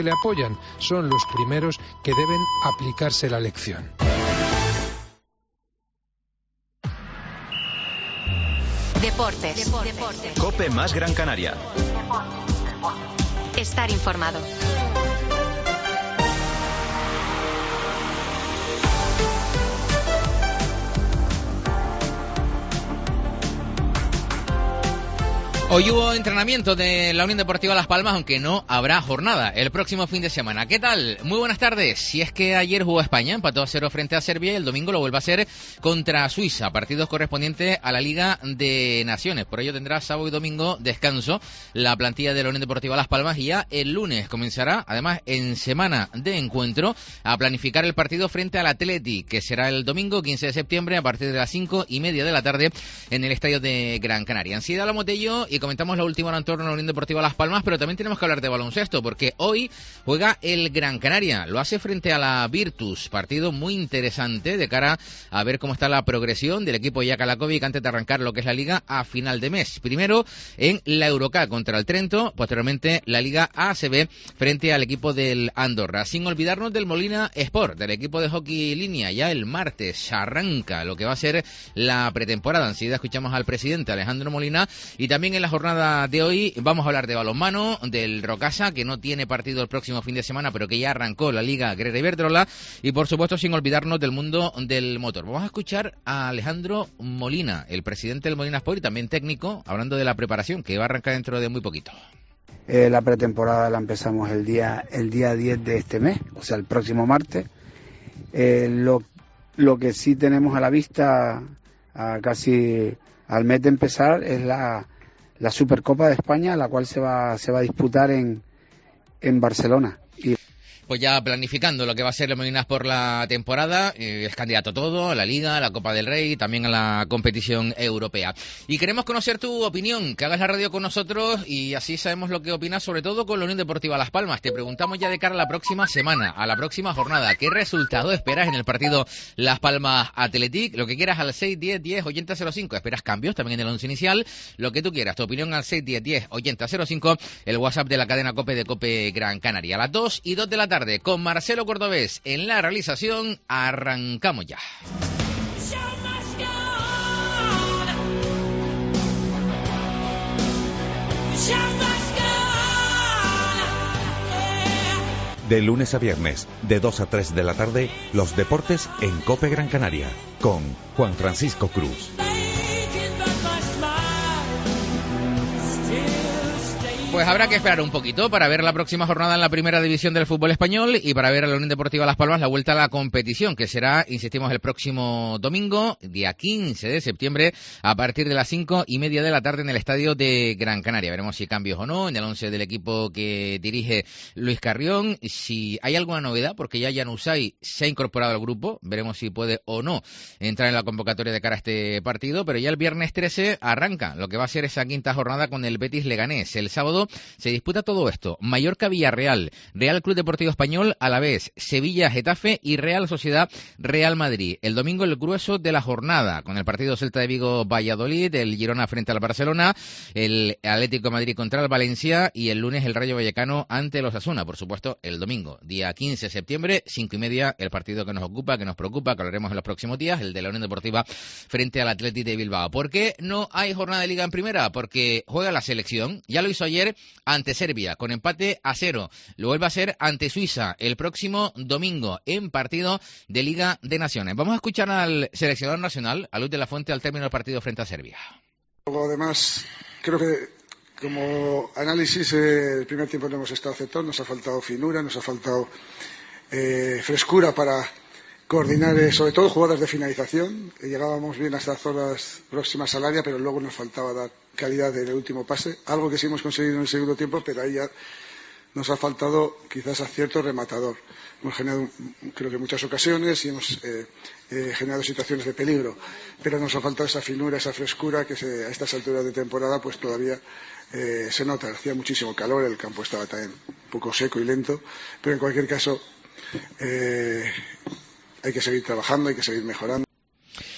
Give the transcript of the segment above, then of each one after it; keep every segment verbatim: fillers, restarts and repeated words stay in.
le apoyan son los primeros que deben aplicarse la lección. Deportes. Deportes. COPE más Gran Canaria. Estar informado. Hoy hubo entrenamiento de la Unión Deportiva Las Palmas, aunque no habrá jornada el próximo fin de semana. ¿Qué tal? Muy buenas tardes. Si es que ayer jugó España, empató a cero frente a Serbia y el domingo lo vuelve a hacer contra Suiza, partidos correspondientes a la Liga de Naciones. Por ello tendrá sábado y domingo descanso la plantilla de la Unión Deportiva Las Palmas y ya el lunes comenzará, además en semana de encuentro, a planificar el partido frente al Atleti, que será el domingo quince de septiembre a partir de las cinco y media de la tarde en el estadio de Gran Canaria. Enseguida hablamos de ello y comentamos la última hora en torno a la Unión Deportiva Las Palmas, pero también tenemos que hablar de baloncesto, porque hoy juega el Gran Canaria, lo hace frente a la Virtus, partido muy interesante de cara a ver cómo está la progresión del equipo Jaka Lakovic antes de arrancar lo que es la Liga a final de mes. Primero en la Eurocup contra el Trento, posteriormente la Liga A C B frente al equipo del Andorra, sin olvidarnos del Molina Sport, del equipo de hockey línea. Ya el martes arranca lo que va a ser la pretemporada. Enseguida escuchamos al presidente Alejandro Molina, y también en la jornada de hoy vamos a hablar de balonmano, del Rocasa, que no tiene partido el próximo fin de semana, pero que ya arrancó la Liga Grera Iberdrola, y por supuesto sin olvidarnos del mundo del motor. Vamos a escuchar a Alejandro Molina, el presidente del Molina Sport y también técnico, hablando de la preparación, que va a arrancar dentro de muy poquito. Eh, la pretemporada la empezamos el día el día diez de este mes, o sea, el próximo martes. Eh, lo, lo que sí tenemos a la vista, a casi al mes de empezar, es la la Supercopa de España, la cual se va se va a disputar en en Barcelona. Y pues ya planificando lo que va a ser el Molinas por la temporada, eh, es candidato a todo, a la Liga, a la Copa del Rey, también a la competición europea. Y queremos conocer tu opinión, que hagas la radio con nosotros y así sabemos lo que opinas, sobre todo con la Unión Deportiva Las Palmas. Te preguntamos ya de cara a la próxima semana, a la próxima jornada, ¿qué resultado esperas en el partido Las Palmas Athletic? Lo que quieras al seis diez diez ochenta cero cinco, ¿esperas cambios también en el once inicial? Lo que tú quieras, tu opinión al seis diez diez ochenta cero cinco, el WhatsApp de la cadena COPE de COPE Gran Canaria. A las dos y dos de la tarde. Con Marcelo Cordobés en la realización, arrancamos ya. De lunes a viernes, de dos a tres de la tarde, los deportes en COPE Gran Canaria, con Juan Francisco Cruz. Pues habrá que esperar un poquito para ver la próxima jornada en la primera división del fútbol español y para ver a la Unión Deportiva Las Palmas la vuelta a la competición, que será, insistimos, el próximo domingo, día quince de septiembre, a partir de las cinco y media de la tarde en el estadio de Gran Canaria. Veremos si hay cambios o no en el once del equipo que dirige Luis Carrión, si hay alguna novedad, porque ya Januzaj se ha incorporado al grupo, veremos si puede o no entrar en la convocatoria de cara a este partido, pero ya el viernes trece arranca lo que va a ser esa quinta jornada con el Betis Leganés. El sábado se disputa todo esto: Mallorca Villarreal, Real Club Deportivo Español Alavés, Sevilla Getafe y Real Sociedad Real Madrid. El domingo el grueso de la jornada, con el partido Celta de Vigo Valladolid, el Girona frente al Barcelona, el Atlético de Madrid contra el Valencia y el lunes el Rayo Vallecano ante los Osasuna. Por supuesto, el domingo, día quince de septiembre, cinco y media, el partido que nos ocupa, que nos preocupa, que hablaremos en los próximos días, el de la Unión Deportiva frente al Athletic de Bilbao. ¿Por qué no hay jornada de Liga en primera? Porque juega la selección, ya lo hizo ayer ante Serbia, con empate a cero. Lo vuelve a hacer ante Suiza el próximo domingo en partido de Liga de Naciones. Vamos a escuchar al seleccionador nacional, a Luis de la Fuente, al término del partido frente a Serbia. Además, creo que como análisis, eh, el primer tiempo no hemos estado aceptados, nos ha faltado finura, nos ha faltado eh, frescura para coordinar, eh, sobre todo jugadas de finalización. Llegábamos bien a estas zonas próximas al área, pero luego nos faltaba dar calidad en el último pase, algo que sí hemos conseguido en el segundo tiempo, pero ahí ya nos ha faltado quizás acierto rematador. Hemos generado, creo que muchas ocasiones y hemos eh, eh, generado situaciones de peligro, pero nos ha faltado esa finura, esa frescura que se, a estas alturas de temporada pues todavía eh, se nota. Hacía muchísimo calor, el campo estaba también un poco seco y lento, pero en cualquier caso eh, hay que seguir trabajando, hay que seguir mejorando.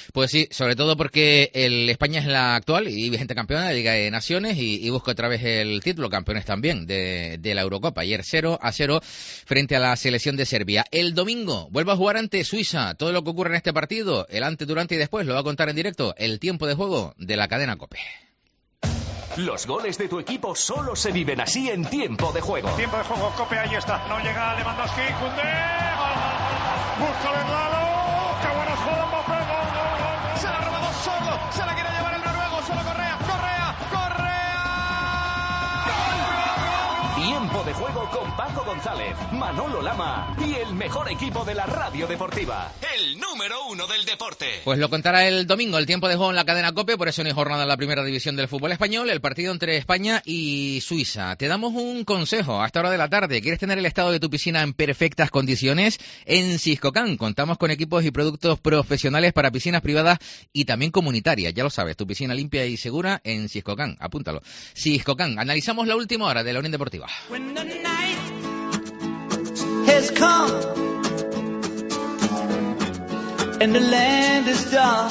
Pues sí, sobre todo porque el España es la actual y vigente campeona de Liga de Naciones y, y busca otra vez el título, campeones también de, de la Eurocopa. Ayer cero a cero frente a la selección de Serbia. El domingo vuelve a jugar ante Suiza. Todo lo que ocurre en este partido, el antes, durante y después, lo va a contar en directo el tiempo de juego de la cadena COPE. Los goles de tu equipo solo se viven así en tiempo de juego. Tiempo de juego, COPE, ahí está. No llega Lewandowski, Koundé. Busca el Lalo. Qué buenas jugadas, Mbappé. Gol, gol, gol. Se la ha robado solo. Se la quiere llevar el noruego. Solo Correa. Correa. Correa. ¡Gol! Tiempo de juego con Paco González, Manolo Lama y el mejor equipo de la radio deportiva. El número uno del deporte. Pues lo contará el domingo, el tiempo de juego en la cadena COPE, por eso no hay jornada en la primera división del fútbol español, el partido entre España y Suiza. Te damos un consejo a esta hora de la tarde. ¿Quieres tener el estado de tu piscina en perfectas condiciones? En Siscocan contamos con equipos y productos profesionales para piscinas privadas y también comunitarias. Ya lo sabes, tu piscina limpia y segura en Siscocan. Apúntalo. Siscocan. Analizamos la última hora de la Unión Deportiva. When the night has come and the land is dark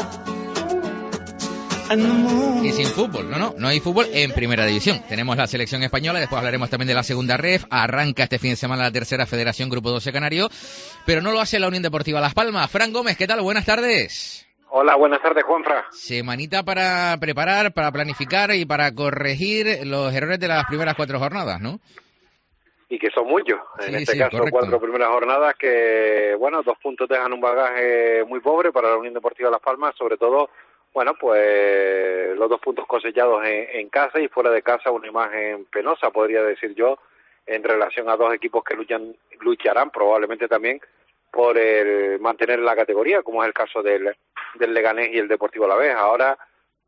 and the moon... Y sin fútbol, no, no, no hay fútbol en primera división. Tenemos la selección española, después hablaremos también de la segunda ref, arranca este fin de semana la tercera federación Grupo doce Canario, pero no lo hace la Unión Deportiva Las Palmas. Fran Gómez, ¿qué tal? Buenas tardes. Hola, buenas tardes, Juanfra. Semanita para preparar, para planificar y para corregir los errores de las primeras cuatro jornadas, ¿no? Y que son muchos, en sí, este sí, caso correcto. Cuatro primeras jornadas que, bueno, dos puntos dejan un bagaje muy pobre para la Unión Deportiva Las Palmas, sobre todo, bueno, pues los dos puntos cosechados en, en casa y fuera de casa, una imagen penosa, podría decir yo, en relación a dos equipos que luchan lucharán probablemente también por el mantener la categoría, como es el caso del, del Leganés y el Deportivo Alavés. Ahora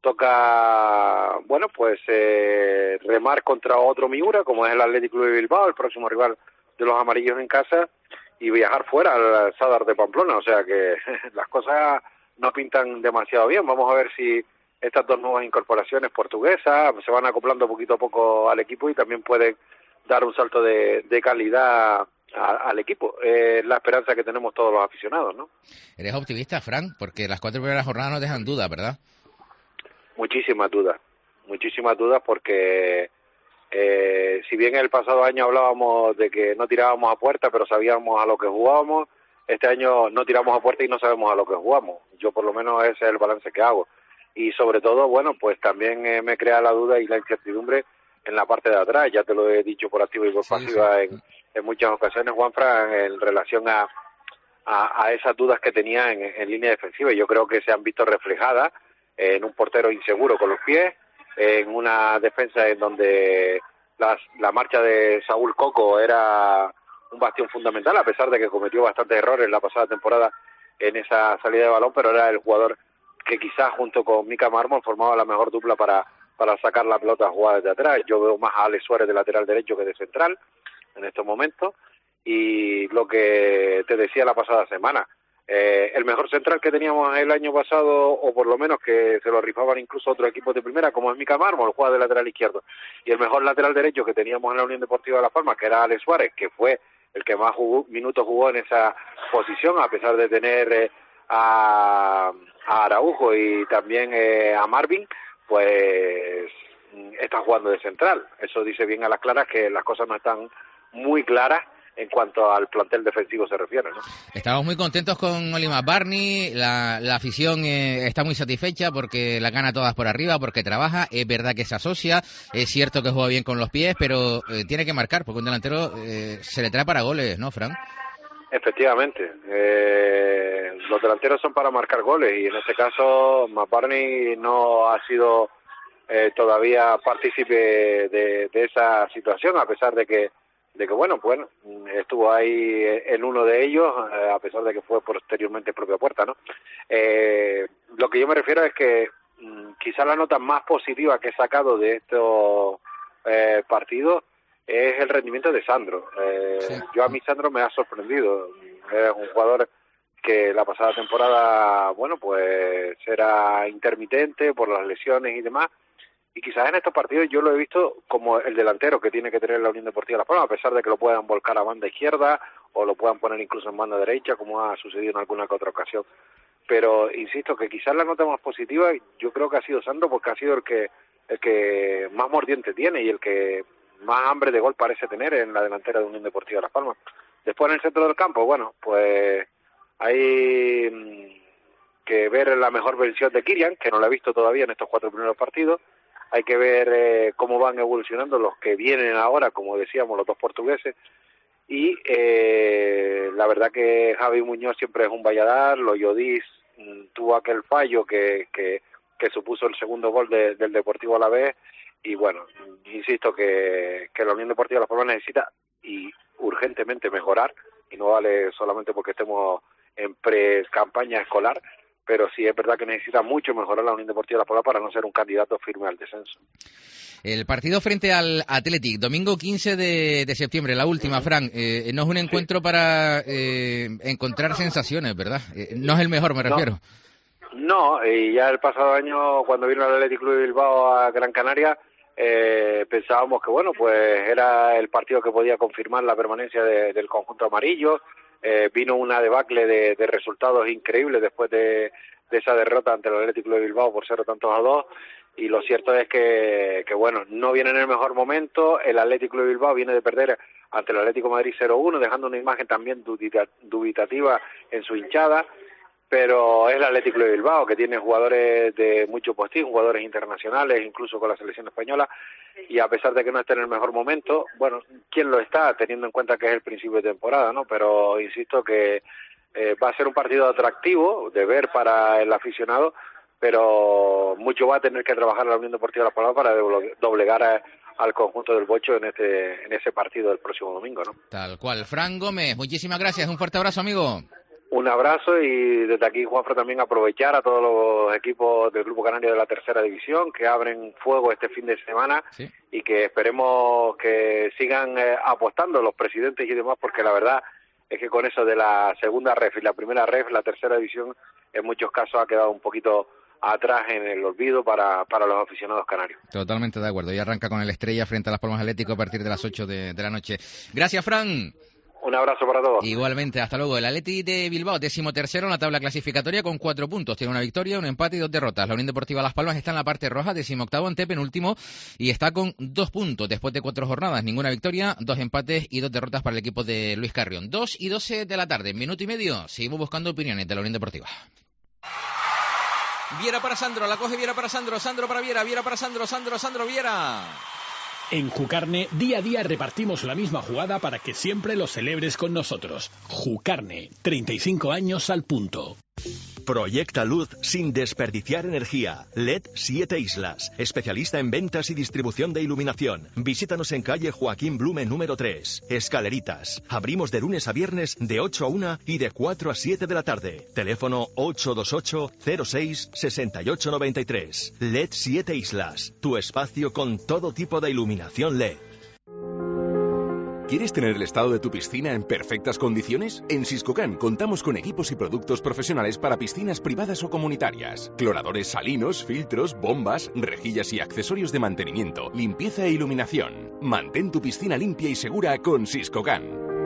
toca, bueno, pues eh, remar contra otro Miura, como es el Athletic Club de Bilbao, el próximo rival de los amarillos en casa, y viajar fuera al Sadar de Pamplona, o sea que las cosas no pintan demasiado bien. Vamos a ver si estas dos nuevas incorporaciones portuguesas se van acoplando poquito a poco al equipo y también pueden dar un salto de, de calidad a, al equipo. Es eh, la esperanza que tenemos todos los aficionados, ¿no? Eres optimista, Fran, porque las cuatro primeras jornadas no dejan duda, ¿verdad? Muchísimas dudas, muchísimas dudas porque eh, si bien el pasado año hablábamos de que no tirábamos a puerta, pero sabíamos a lo que jugábamos, este año no tiramos a puerta y no sabemos a lo que jugamos. Yo por lo menos ese es el balance que hago. Y sobre todo, bueno, pues también eh, me crea la duda y la incertidumbre en la parte de atrás. Ya te lo he dicho por activa y por sí, pasiva sí. En, en muchas ocasiones, Juanfran, en relación a, a, a esas dudas que tenía en, en línea defensiva. Yo creo que se han visto reflejadas en un portero inseguro con los pies, en una defensa en donde las, la marcha de Saúl Coco era un bastión fundamental, a pesar de que cometió bastantes errores la pasada temporada en esa salida de balón, pero era el jugador que quizás junto con Mika Mármol formaba la mejor dupla para, para sacar la pelota jugada desde atrás. Yo veo más a Alex Suárez de lateral derecho que de central en estos momentos, y lo que te decía la pasada semana, Eh, el mejor central que teníamos el año pasado, o por lo menos que se lo rifaban incluso otros equipos de primera, como es Mika Mármol, juega de lateral izquierdo, y el mejor lateral derecho que teníamos en la Unión Deportiva de Las Palmas, que era Alex Suárez, que fue el que más jugó, minutos jugó en esa posición, a pesar de tener eh, a, a Araujo y también eh, a Marvin, pues está jugando de central. Eso dice bien a las claras que las cosas no están muy claras en cuanto al plantel defensivo se refiere, ¿no? Estamos muy contentos con Oliver Barney, la, la afición eh, está muy satisfecha porque la gana todas por arriba, porque trabaja, es verdad que se asocia, es cierto que juega bien con los pies, pero eh, tiene que marcar, porque un delantero eh, se le trae para goles, ¿no, Fran? Efectivamente, eh, los delanteros son para marcar goles, y en este caso Barney no ha sido eh, todavía partícipe de, de esa situación, a pesar de que de que bueno, bueno, estuvo ahí en uno de ellos, eh, a pesar de que fue posteriormente propia puerta, ¿no? Eh, lo que yo me refiero es que mm, quizá la nota más positiva que he sacado de estos eh, partidos es el rendimiento de Sandro. Eh, sí. Yo a mí Sandro me ha sorprendido. Es un jugador que la pasada temporada, bueno, pues era intermitente por las lesiones y demás, y quizás en estos partidos yo lo he visto como el delantero que tiene que tener la Unión Deportiva Las Palmas, a pesar de que lo puedan volcar a banda izquierda o lo puedan poner incluso en banda derecha, como ha sucedido en alguna que otra ocasión. pero insisto que quizás la nota más positiva yo creo que ha sido Sandro, porque ha sido el que el que más mordiente tiene y el que más hambre de gol parece tener en la delantera de Unión Deportiva Las Palmas. Después en el centro del campo, bueno, pues hay que ver la mejor versión de Kylian, que no la he visto todavía en estos cuatro primeros partidos. Hay que ver eh, cómo van evolucionando los que vienen ahora, como decíamos, los dos portugueses. Y eh, la verdad que Javi Muñoz siempre es un valladar. Loyodis mm, tuvo aquel fallo que, que, que supuso el segundo gol de, del Deportivo Alavés. Y bueno, insisto que, que la Unión Deportiva Las Palmas necesita y urgentemente mejorar, y no vale solamente porque estemos en pre-campaña escolar, pero sí es verdad que necesita mucho mejorar la Unión Deportiva Las Palmas para no ser un candidato firme al descenso. El partido frente al Athletic, domingo quince de, de septiembre, la última, Fran, eh, no es un encuentro sí. para eh, encontrar sensaciones, ¿verdad? Eh, no es el mejor, me refiero. No, no, y ya el pasado año, cuando vino el Athletic Club de Bilbao a Gran Canaria, eh, pensábamos que, bueno, pues era el partido que podía confirmar la permanencia de, del conjunto amarillo. Eh, vino una debacle de, de resultados increíbles después de, de esa derrota ante el Athletic Club de Bilbao por cero tantos a dos. Y lo cierto es que, que, bueno, no viene en el mejor momento. El Athletic Club de Bilbao viene de perder ante el Atlético de Madrid cero uno, dejando una imagen también dubitativa en su hinchada. Pero es el Athletic Club de Bilbao, que tiene jugadores de mucho postín, jugadores internacionales, incluso con la selección española, y a pesar de que no esté en el mejor momento, bueno, ¿quién lo está? Teniendo en cuenta que es el principio de temporada, ¿no? Pero insisto que eh, va a ser un partido atractivo de ver para el aficionado, pero mucho va a tener que trabajar la Unión Deportiva Las Palmas para doblegar a, al conjunto del Bocho en este en ese partido del próximo domingo, ¿no? Tal cual. Fran Gómez, muchísimas gracias, un fuerte abrazo, amigo. Un abrazo, y desde aquí, Juanfran, también aprovechar a todos los equipos del Grupo Canario de la Tercera División que abren fuego este fin de semana, ¿sí? Y que esperemos que sigan eh, apostando los presidentes y demás, porque la verdad es que con eso de la segunda ref y la primera ref, la Tercera División en muchos casos ha quedado un poquito atrás en el olvido para, para los aficionados canarios. Totalmente de acuerdo, y arranca con el Estrella frente a Las Palmas Atlético a partir de las ocho de, de la noche. Gracias, Fran. Un abrazo para todos. Igualmente, hasta luego. El Athletic de Bilbao, décimo tercero en la tabla clasificatoria con cuatro puntos. Tiene una victoria, un empate y dos derrotas. La Unión Deportiva Las Palmas está en la parte roja, décimo octavo, antepenúltimo, y está con dos puntos después de cuatro jornadas. Ninguna victoria, dos empates y dos derrotas para el equipo de Luis Carrión. Dos y doce de la tarde, minuto y medio. Seguimos buscando opiniones de la Unión Deportiva. Viera para Sandro, la coge Viera para Sandro, Sandro para Viera, Viera para Sandro, Sandro, Sandro, Viera. En Jucarne, día a día repartimos la misma jugada para que siempre lo celebres con nosotros. Jucarne, treinta y cinco años al punto. Proyecta luz sin desperdiciar energía. L E D Siete Islas, especialista en ventas y distribución de iluminación. Visítanos en calle Joaquín Blume número tres. Escaleritas. Abrimos de lunes a viernes de ocho a una y de cuatro a siete de la tarde. Teléfono ocho dos ocho cero seis seis ocho nueve tres. L E D Siete Islas, tu espacio con todo tipo de iluminación L E D. ¿Quieres tener el estado de tu piscina en perfectas condiciones? En Siscocan contamos con equipos y productos profesionales para piscinas privadas o comunitarias. Cloradores salinos, filtros, bombas, rejillas y accesorios de mantenimiento, limpieza e iluminación. Mantén tu piscina limpia y segura con Siscocan.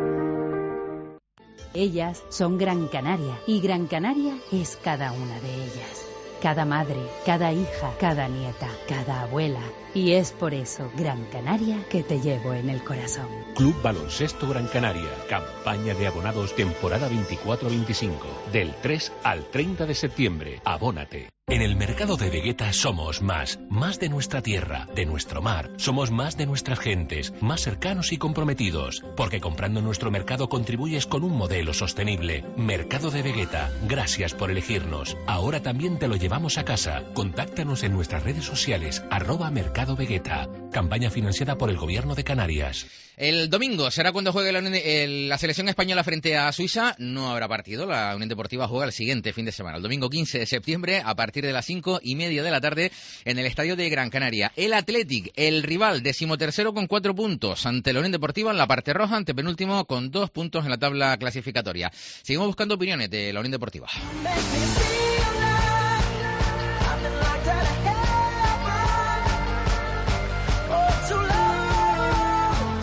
Ellas son Gran Canaria y Gran Canaria es cada una de ellas. Cada madre, cada hija, cada nieta, cada abuela. Y es por eso, Gran Canaria, que te llevo en el corazón. Club Baloncesto Gran Canaria. Campaña de abonados temporada veinticuatro veinticinco. Del tres al treinta de septiembre. Abónate. En el mercado de Vegueta somos más, más de nuestra tierra, de nuestro mar. Somos más de nuestras gentes, más cercanos y comprometidos. Porque comprando en nuestro mercado contribuyes con un modelo sostenible. Mercado de Vegueta, gracias por elegirnos. Ahora también te lo llevamos a casa. Contáctanos en nuestras redes sociales, arroba Mercado Vegueta. Campaña financiada por el Gobierno de Canarias. El domingo será cuando juegue la, el, la selección española frente a Suiza. No habrá partido, la Unión Deportiva juega el siguiente fin de semana, el domingo quince de septiembre, a partir de las cinco y media de la tarde, en el estadio de Gran Canaria. El Athletic, el rival, decimotercero con cuatro puntos, ante la Unión Deportiva en la parte roja, antepenúltimo con dos puntos en la tabla clasificatoria. Seguimos buscando opiniones de la Unión Deportiva.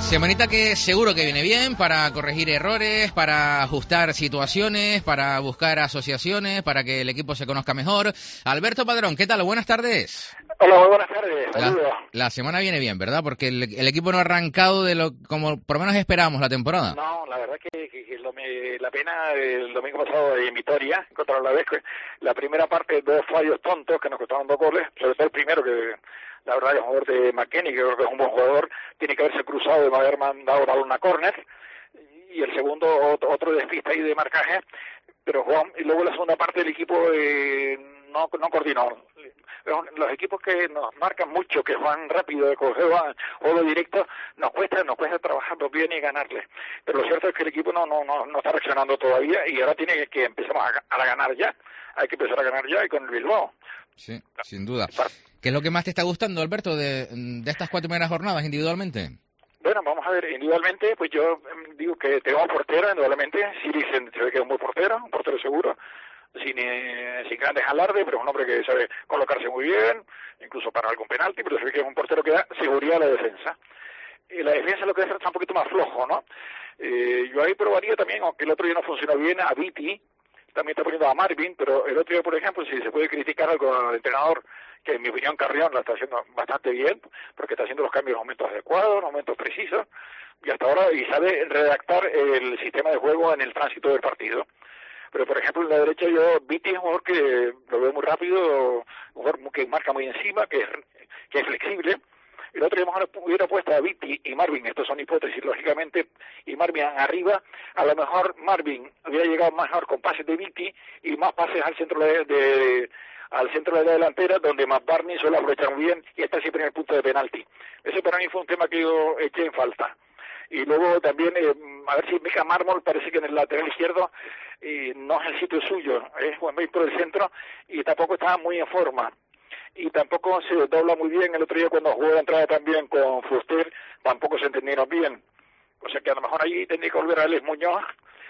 Semanita que seguro que viene bien para corregir errores, para ajustar situaciones, para buscar asociaciones, para que el equipo se conozca mejor. Alberto Padrón, ¿qué tal? Buenas tardes. Hola, muy buenas tardes. Saludos. La, la semana viene bien, ¿verdad? Porque el, el equipo no ha arrancado de lo como por lo menos esperamos la temporada. No, la verdad que, que, que lo, me, la pena el domingo pasado en Vitoria contra la vez la primera parte, dos fallos tontos que nos costaron dos goles, sobre todo el primero que la verdad el jugador de McKennie, que creo que es un buen jugador, tiene que haberse cruzado de haber mandado a una córner, y el segundo otro, otro despiste ahí de marcaje, pero Juan, y luego la segunda parte del equipo eh, no, no coordinó. Los equipos que nos marcan mucho, que van rápido, de coger o lo directo, nos cuesta, nos cuesta trabajarlo bien y ganarles. Pero lo cierto es que el equipo no, no, no, no está reaccionando todavía y ahora tiene que, que empezamos a, a ganar ya. Hay que empezar a ganar ya y con el Bilbao. Sí, sin duda. ¿Qué es lo que más te está gustando, Alberto, de, de estas cuatro primeras jornadas individualmente? Bueno, vamos a ver, individualmente, pues yo digo que tengo un portero, indudablemente. Siri se ve que es un buen portero, un portero seguro. Sin, eh, sin grandes alardes, pero es un hombre que sabe colocarse muy bien, incluso para algún penalti, pero se ve que es un portero que da seguridad a la defensa. Y la defensa lo que es está un poquito más flojo, ¿no? Eh, yo ahí probaría también, aunque el otro día no funcionó bien, a Viti, también está poniendo a Marvin, pero el otro día, por ejemplo, si se puede criticar algo al entrenador, que en mi opinión Carrión la está haciendo bastante bien, porque está haciendo los cambios en momentos adecuados, en momentos precisos, y hasta ahora, y sabe redactar el sistema de juego en el tránsito del partido. Pero, por ejemplo, en la derecha yo, Viti es un jugador que lo veo muy rápido, un jugador que marca muy encima, que es, que es flexible. El otro día mejor hubiera puesto a Viti y Marvin, estos son hipótesis, lógicamente, y Marvin arriba. A lo mejor Marvin hubiera llegado mejor con pases de Viti y más pases al centro de, de al centro de la delantera, donde más Barney suele aprovechar muy bien y está siempre en el punto de penalti. Ese para mí fue un tema que yo eché en falta. Y luego también, eh, a ver si Mica Mármol parece que en el lateral izquierdo eh, no es el sitio suyo, es Juan Luis por el centro y tampoco estaba muy en forma. Y tampoco se dobla muy bien. El otro día cuando jugó la entrada también con Fuster, tampoco se entendieron bien. O sea que a lo mejor ahí tendría que volver a Alex Muñoz.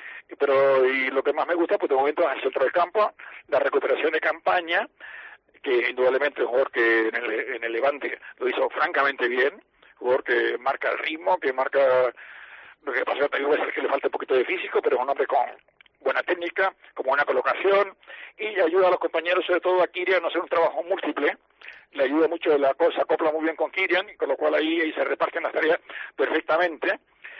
Pero y lo que más me gusta, pues de momento es el centro del campo, la recuperación de Campaña, que indudablemente es un jugador que en el, en el Levante lo hizo francamente bien. Jugador que marca el ritmo, que marca lo que pasa también puede ser que le falta un poquito de físico, pero es un hombre con buena técnica, con buena colocación y ayuda a los compañeros, sobre todo a Kirian, a hacer un trabajo múltiple. Le ayuda mucho la cosa, acopla muy bien con Kirian, con lo cual ahí, ahí se reparten las tareas perfectamente.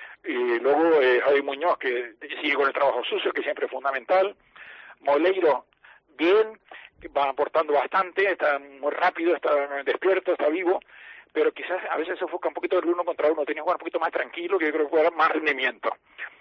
Y luego eh, Javi Muñoz, que sigue con el trabajo sucio, que siempre es fundamental. Moleiro, bien, va aportando bastante, está muy rápido, está despierto, está vivo. Pero quizás a veces se enfoca un poquito del uno contra uno, tenía que jugar un poquito más tranquilo, que yo creo que puede dar más rendimiento.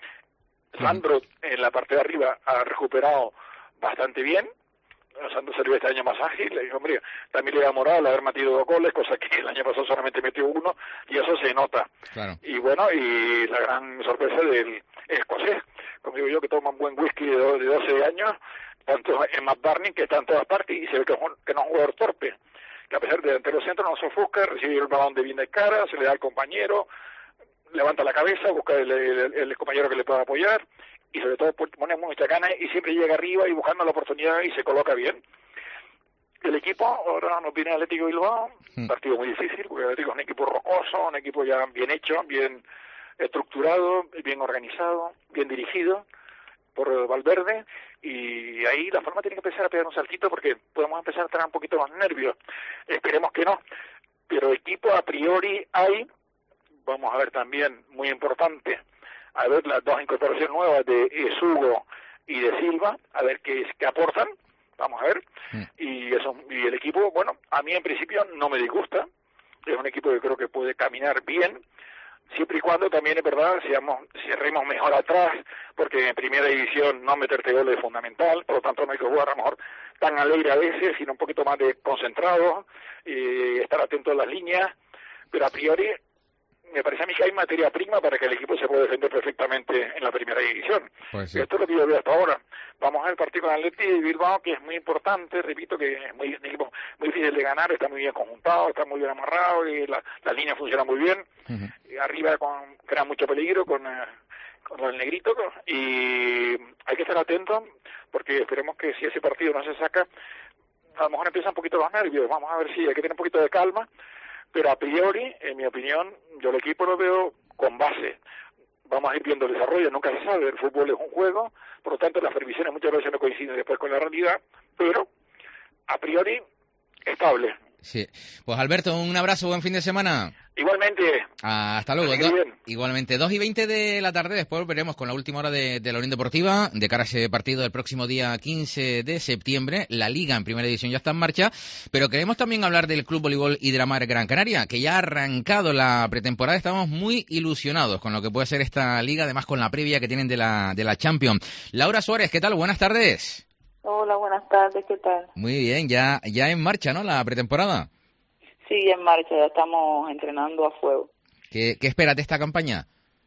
Sandro en la parte de arriba ha recuperado bastante bien, Sandro salió este año más ágil, y, hombre, también le da moral haber metido dos goles, cosa que el año pasado solamente metió uno, y eso se nota. Claro. Y bueno, y la gran sorpresa del escocés, como digo yo, que toma un buen whisky de, de doce años, tanto en Matt Barney, que está en todas partes, y se ve que, que no es un jugador torpe, que a pesar de ante los centros no se ofusca, recibe el balón de bien de cara, se le da al compañero, levanta la cabeza, busca el, el, el compañero que le pueda apoyar y sobre todo pone mucha ganas y siempre llega arriba y buscando la oportunidad y se coloca bien. El equipo, ahora nos viene Atlético Bilbao, un partido muy difícil, porque el Atlético es un equipo rocoso, un equipo ya bien hecho, bien estructurado, bien organizado, bien dirigido por Valverde, y ahí la forma tiene que empezar a pegar un saltito porque podemos empezar a tener un poquito más nervios. Esperemos que no, pero equipo a priori hay. Vamos a ver también, muy importante, a ver las dos incorporaciones nuevas de Esugo y de Silva, a ver qué, qué aportan, vamos a ver, mm. y eso y el equipo, bueno, a mí en principio no me disgusta, es un equipo que creo que puede caminar bien, siempre y cuando también es verdad, seamos, cerremos mejor atrás, porque en primera división no meterte goles es fundamental, por lo tanto no hay que jugar a lo mejor tan alegre a veces, sino un poquito más de concentrado, y estar atento a las líneas, pero a priori me parece a mí que hay materia prima para que el equipo se pueda defender perfectamente en la primera división. Pues sí. Esto es lo que yo veo hasta ahora. Vamos a ver el partido con Atleti de Bilbao, que es muy importante, repito, que es muy, un equipo muy difícil de ganar, está muy bien conjuntado, está muy bien amarrado, y la, la línea funciona muy bien. Uh-huh. Y arriba con, crea mucho peligro con, uh, con el negrito, y hay que estar atentos, porque esperemos que si ese partido no se saca, a lo mejor empieza un poquito los nervios. Vamos a ver si hay que tener un poquito de calma. Pero a priori, en mi opinión, yo el equipo lo veo con base. Vamos a ir viendo el desarrollo, nunca se sabe, el fútbol es un juego, por lo tanto las previsiones muchas veces no coinciden después con la realidad, pero a priori estable. Sí. Pues Alberto, un abrazo, buen fin de semana. Igualmente. Ah, hasta luego. Do- igualmente, dos y veinte de la tarde, después veremos con la última hora de, de la Unión Deportiva, de cara a ese partido del próximo día quince de septiembre. La Liga en primera división ya está en marcha, pero queremos también hablar del Club Voleibol Hidramar Gran Canaria, que ya ha arrancado la pretemporada. Estamos muy ilusionados con lo que puede ser esta liga, además con la previa que tienen de la, de la Champions. Laura Suárez, ¿qué tal? Buenas tardes. Hola, buenas tardes, ¿qué tal? Muy bien, ya, ya en marcha, ¿no?, la pretemporada. Sí, ya en marcha, ya estamos entrenando a fuego. ¿Qué, qué esperas de esta campaña?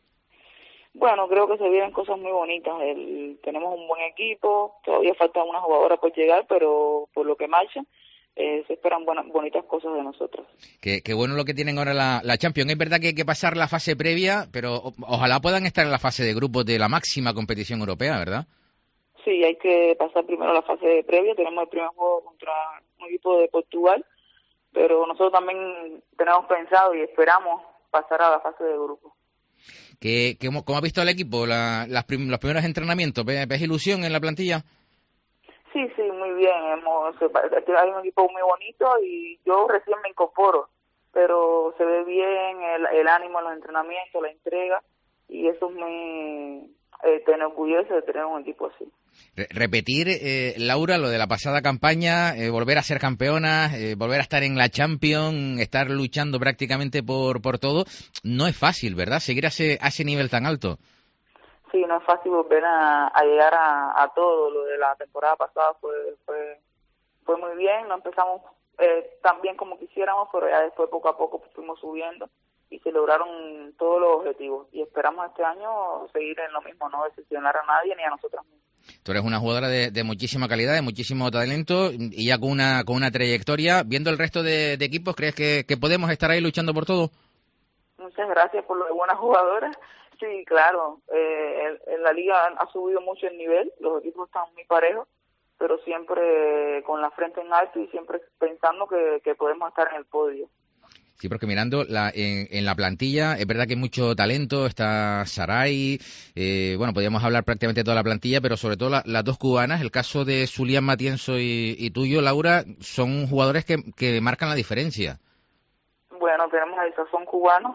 Bueno, creo que se vienen cosas muy bonitas. El, tenemos un buen equipo, todavía falta una jugadora por llegar, pero por lo que marcha, eh, se esperan buenas, bonitas cosas de nosotros. Qué, qué bueno lo que tienen ahora la, la Champions. Es verdad que hay que pasar la fase previa, pero o, ojalá puedan estar en la fase de grupos de la máxima competición europea, ¿verdad? Sí, hay que pasar primero la fase previa. Tenemos el primer juego contra un equipo de Portugal, pero nosotros también tenemos pensado y esperamos pasar a la fase de grupo. ¿Qué, qué, ¿Cómo ha visto el equipo la, las prim, los primeros entrenamientos? ¿Ves, ¿Ves ilusión en la plantilla? Sí, sí, muy bien. Hemos, hay un equipo muy bonito y yo recién me incorporo, pero se ve bien el, el ánimo en los entrenamientos, la entrega, y eso es muy... Eh, te enorgullece de tener un equipo así. Re- repetir, eh, Laura, lo de la pasada campaña, eh, volver a ser campeona, eh, volver a estar en la Champions, estar luchando prácticamente por por todo, no es fácil, ¿verdad? Seguir a ese, a ese nivel tan alto. Sí, no es fácil volver a, a llegar a, a todo. Lo de la temporada pasada fue fue, fue muy bien, no empezamos eh, tan bien como quisiéramos, pero ya después poco a poco fuimos subiendo y se lograron todos los objetivos. Y esperamos este año seguir en lo mismo, no decepcionar a nadie ni a nosotros mismos. Tú eres una jugadora de, de muchísima calidad, de muchísimo talento y ya con una con una trayectoria. Viendo el resto de, de equipos, ¿crees que, que podemos estar ahí luchando por todo? Muchas gracias por lo de buenas jugadoras. Sí, claro, eh, en, en la liga ha subido mucho el nivel, los equipos están muy parejos, pero siempre con la frente en alto y siempre pensando que, que podemos estar en el podio. Sí, porque mirando la, en, en la plantilla, es verdad que hay mucho talento, está Saray, eh, bueno, podríamos hablar prácticamente de toda la plantilla, pero sobre todo la, las dos cubanas, el caso de Zulián Matienzo y, y tuyo, Laura, son jugadores que, que marcan la diferencia. Bueno, tenemos el sazón cubano,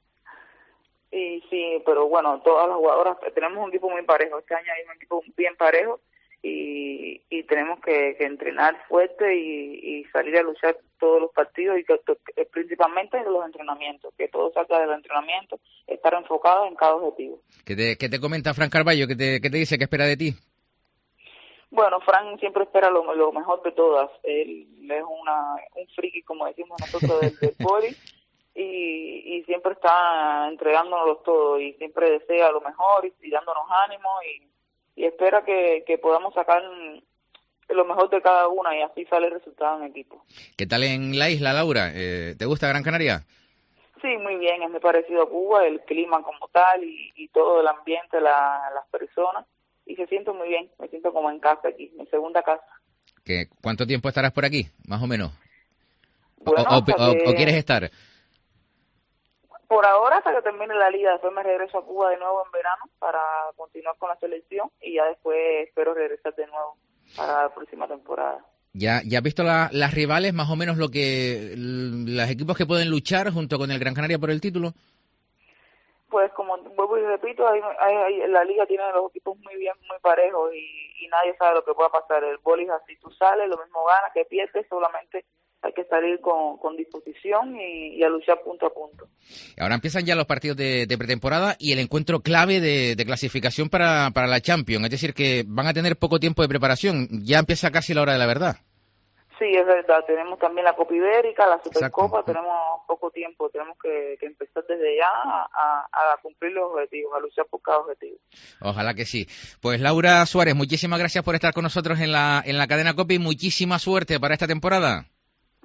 y sí, pero bueno, todas las jugadoras, tenemos un equipo muy parejo, este año hay un equipo bien parejo, y, y tenemos que, que entrenar fuerte y, y salir a luchar todos los partidos y que, que, principalmente en los entrenamientos, que todo salga del entrenamiento, estar enfocado en cada objetivo. ¿Qué te, qué te comenta Fran Carballo? ¿Qué te, qué te dice? ¿Qué espera de ti? Bueno, Fran siempre espera lo, lo mejor de todas. Él es una un friki, como decimos nosotros, del, del body, y, y siempre está entregándonos todo y siempre desea lo mejor y, y dándonos ánimo y y espera que, que podamos sacar lo mejor de cada una y así sale el resultado en equipo. ¿Qué tal en la isla, Laura? Eh, ¿Te gusta Gran Canaria? Sí, muy bien, es muy parecido a Cuba, el clima como tal y, y todo el ambiente, la, las personas, y se siente muy bien, me siento como en casa aquí, mi segunda casa. ¿Qué, ¿Cuánto tiempo estarás por aquí, más o menos? Bueno, o, o, que... o, ¿O quieres estar? Por ahora hasta que termine la liga, después me regreso a Cuba de nuevo en verano para continuar con la selección y ya después espero regresar de nuevo para la próxima temporada. ¿Ya, ya has visto la, las rivales, más o menos lo que los equipos que pueden luchar junto con el Gran Canaria por el título? Pues como vuelvo y repito, hay, hay, hay, la liga tiene los equipos muy bien, muy parejos y, y nadie sabe lo que pueda pasar. El boli es así, tú sales, lo mismo ganas que pierdes, solamente hay que salir con, con disposición y, y a luchar punto a punto. Ahora empiezan ya los partidos de, de pretemporada y el encuentro clave de, de clasificación para, para la Champions. Es decir, que van a tener poco tiempo de preparación. Ya empieza casi la hora de la verdad. Sí, es verdad. Tenemos también la Copa Ibérica, la Supercopa. Exacto. Tenemos poco tiempo. Tenemos que, que empezar desde ya a, a cumplir los objetivos, a luchar por cada objetivo. Ojalá que sí. Pues Laura Suárez, muchísimas gracias por estar con nosotros en la, en la cadena COPE y muchísima suerte para esta temporada.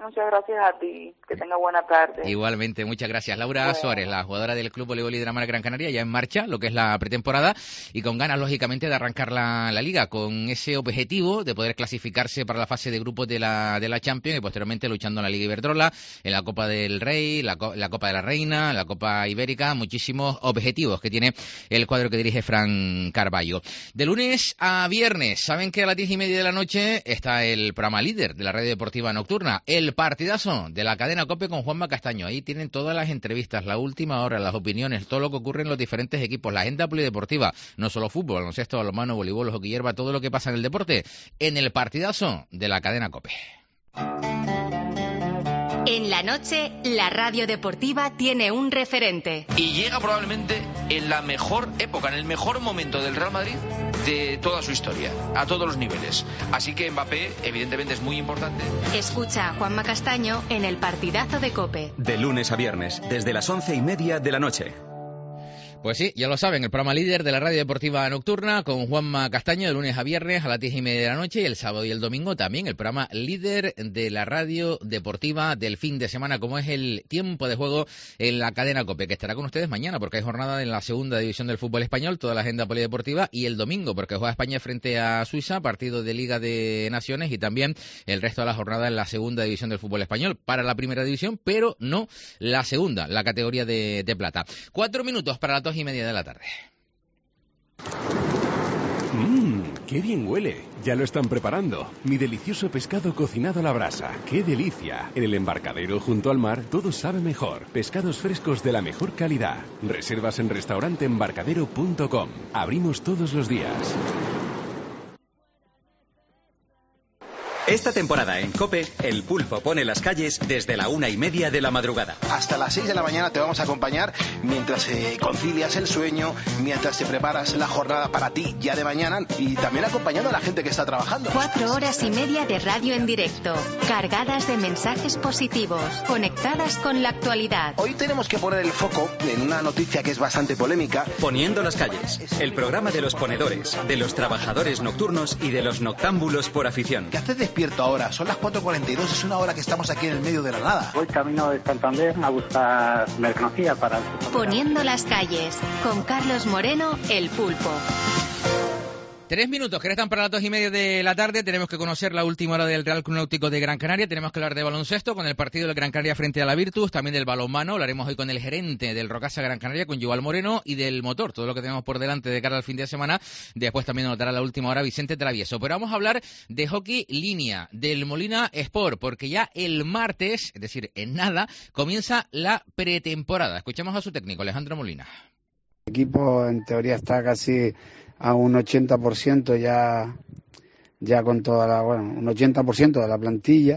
Muchas gracias a ti, que tenga buena tarde. Igualmente, muchas gracias. Laura bueno. Suárez, la jugadora del Club Voleibol y de la Mar Gran Canaria, ya en marcha, lo que es la pretemporada, y con ganas, lógicamente, de arrancar la, la Liga, con ese objetivo de poder clasificarse para la fase de grupos de la, de la Champions y posteriormente luchando en la Liga Iberdrola, en la Copa del Rey, la, la Copa de la Reina, la Copa Ibérica, muchísimos objetivos que tiene el cuadro que dirige Fran Carballo. De lunes a viernes, saben que a las diez y media de la noche está el programa líder de la radio deportiva nocturna, el partidazo de la cadena COPE con Juanma Castaño. Ahí tienen todas las entrevistas, la última hora, las opiniones, todo lo que ocurre en los diferentes equipos, la agenda polideportiva, no solo fútbol, baloncesto, balonmano, voleibol, hockey hierba, todo lo que pasa en el deporte, en el partidazo de la cadena COPE. En la noche, la radio deportiva tiene un referente. Y llega probablemente en la mejor época, en el mejor momento del Real Madrid de toda su historia, a todos los niveles. Así que Mbappé, evidentemente, es muy importante. Escucha a Juanma Castaño en el partidazo de COPE. De lunes a viernes, desde las once y media de la noche. Pues sí, ya lo saben, el programa líder de la radio deportiva nocturna con Juanma Castaño de lunes a viernes a las diez y media de la noche y el sábado y el domingo también el programa líder de la radio deportiva del fin de semana, como es el tiempo de juego en la cadena COPE, que estará con ustedes mañana porque hay jornada en la segunda división del fútbol español, toda la agenda polideportiva, y el domingo porque juega España frente a Suiza, partido de Liga de Naciones, y también el resto de la jornada en la segunda división del fútbol español para la primera división, pero no la segunda, la categoría de, de plata. Cuatro minutos para las dos y media de la tarde. Mmm, qué bien huele. Ya lo están preparando. Mi delicioso pescado cocinado a la brasa. ¡Qué delicia! En el embarcadero junto al mar todo sabe mejor. Pescados frescos de la mejor calidad. Reservas en restaurante embarcadero punto com. Abrimos todos los días. Esta temporada en COPE, el Pulpo pone las calles desde la una y media de la madrugada. Hasta las seis de la mañana te vamos a acompañar mientras eh, concilias el sueño, mientras te preparas la jornada para ti ya de mañana y también acompañando a la gente que está trabajando. Cuatro horas y media de radio en directo, cargadas de mensajes positivos, conectadas con la actualidad. Hoy tenemos que poner el foco en una noticia que es bastante polémica. Poniendo las calles, el programa de los ponedores, de los trabajadores nocturnos y de los noctámbulos por afición. ¿Qué haces despierto ahora? Son las cuatro cuarenta y dos, es una hora que estamos aquí en el medio de la nada. Voy camino de Santander a buscar mercancía para el... Poniendo las calles, con Carlos Moreno, el Pulpo. Tres minutos que restan para las dos y media de la tarde. Tenemos que conocer la última hora del Real Club Náutico de Gran Canaria. Tenemos que hablar de baloncesto con el partido del Gran Canaria frente a la Virtus. También del balonmano. Hablaremos hoy con el gerente del Rocasa Gran Canaria, con Yuval Moreno, y del motor. Todo lo que tenemos por delante de cara al fin de semana. Después también nos dará la última hora Vicente Travieso. Pero vamos a hablar de hockey línea, del Molina Sport, porque ya el martes, es decir, en nada, comienza la pretemporada. Escuchamos a su técnico, Alejandro Molina. El equipo en teoría está casi a un ochenta por ciento ya, ya con toda la, bueno, un ochenta por ciento de la plantilla,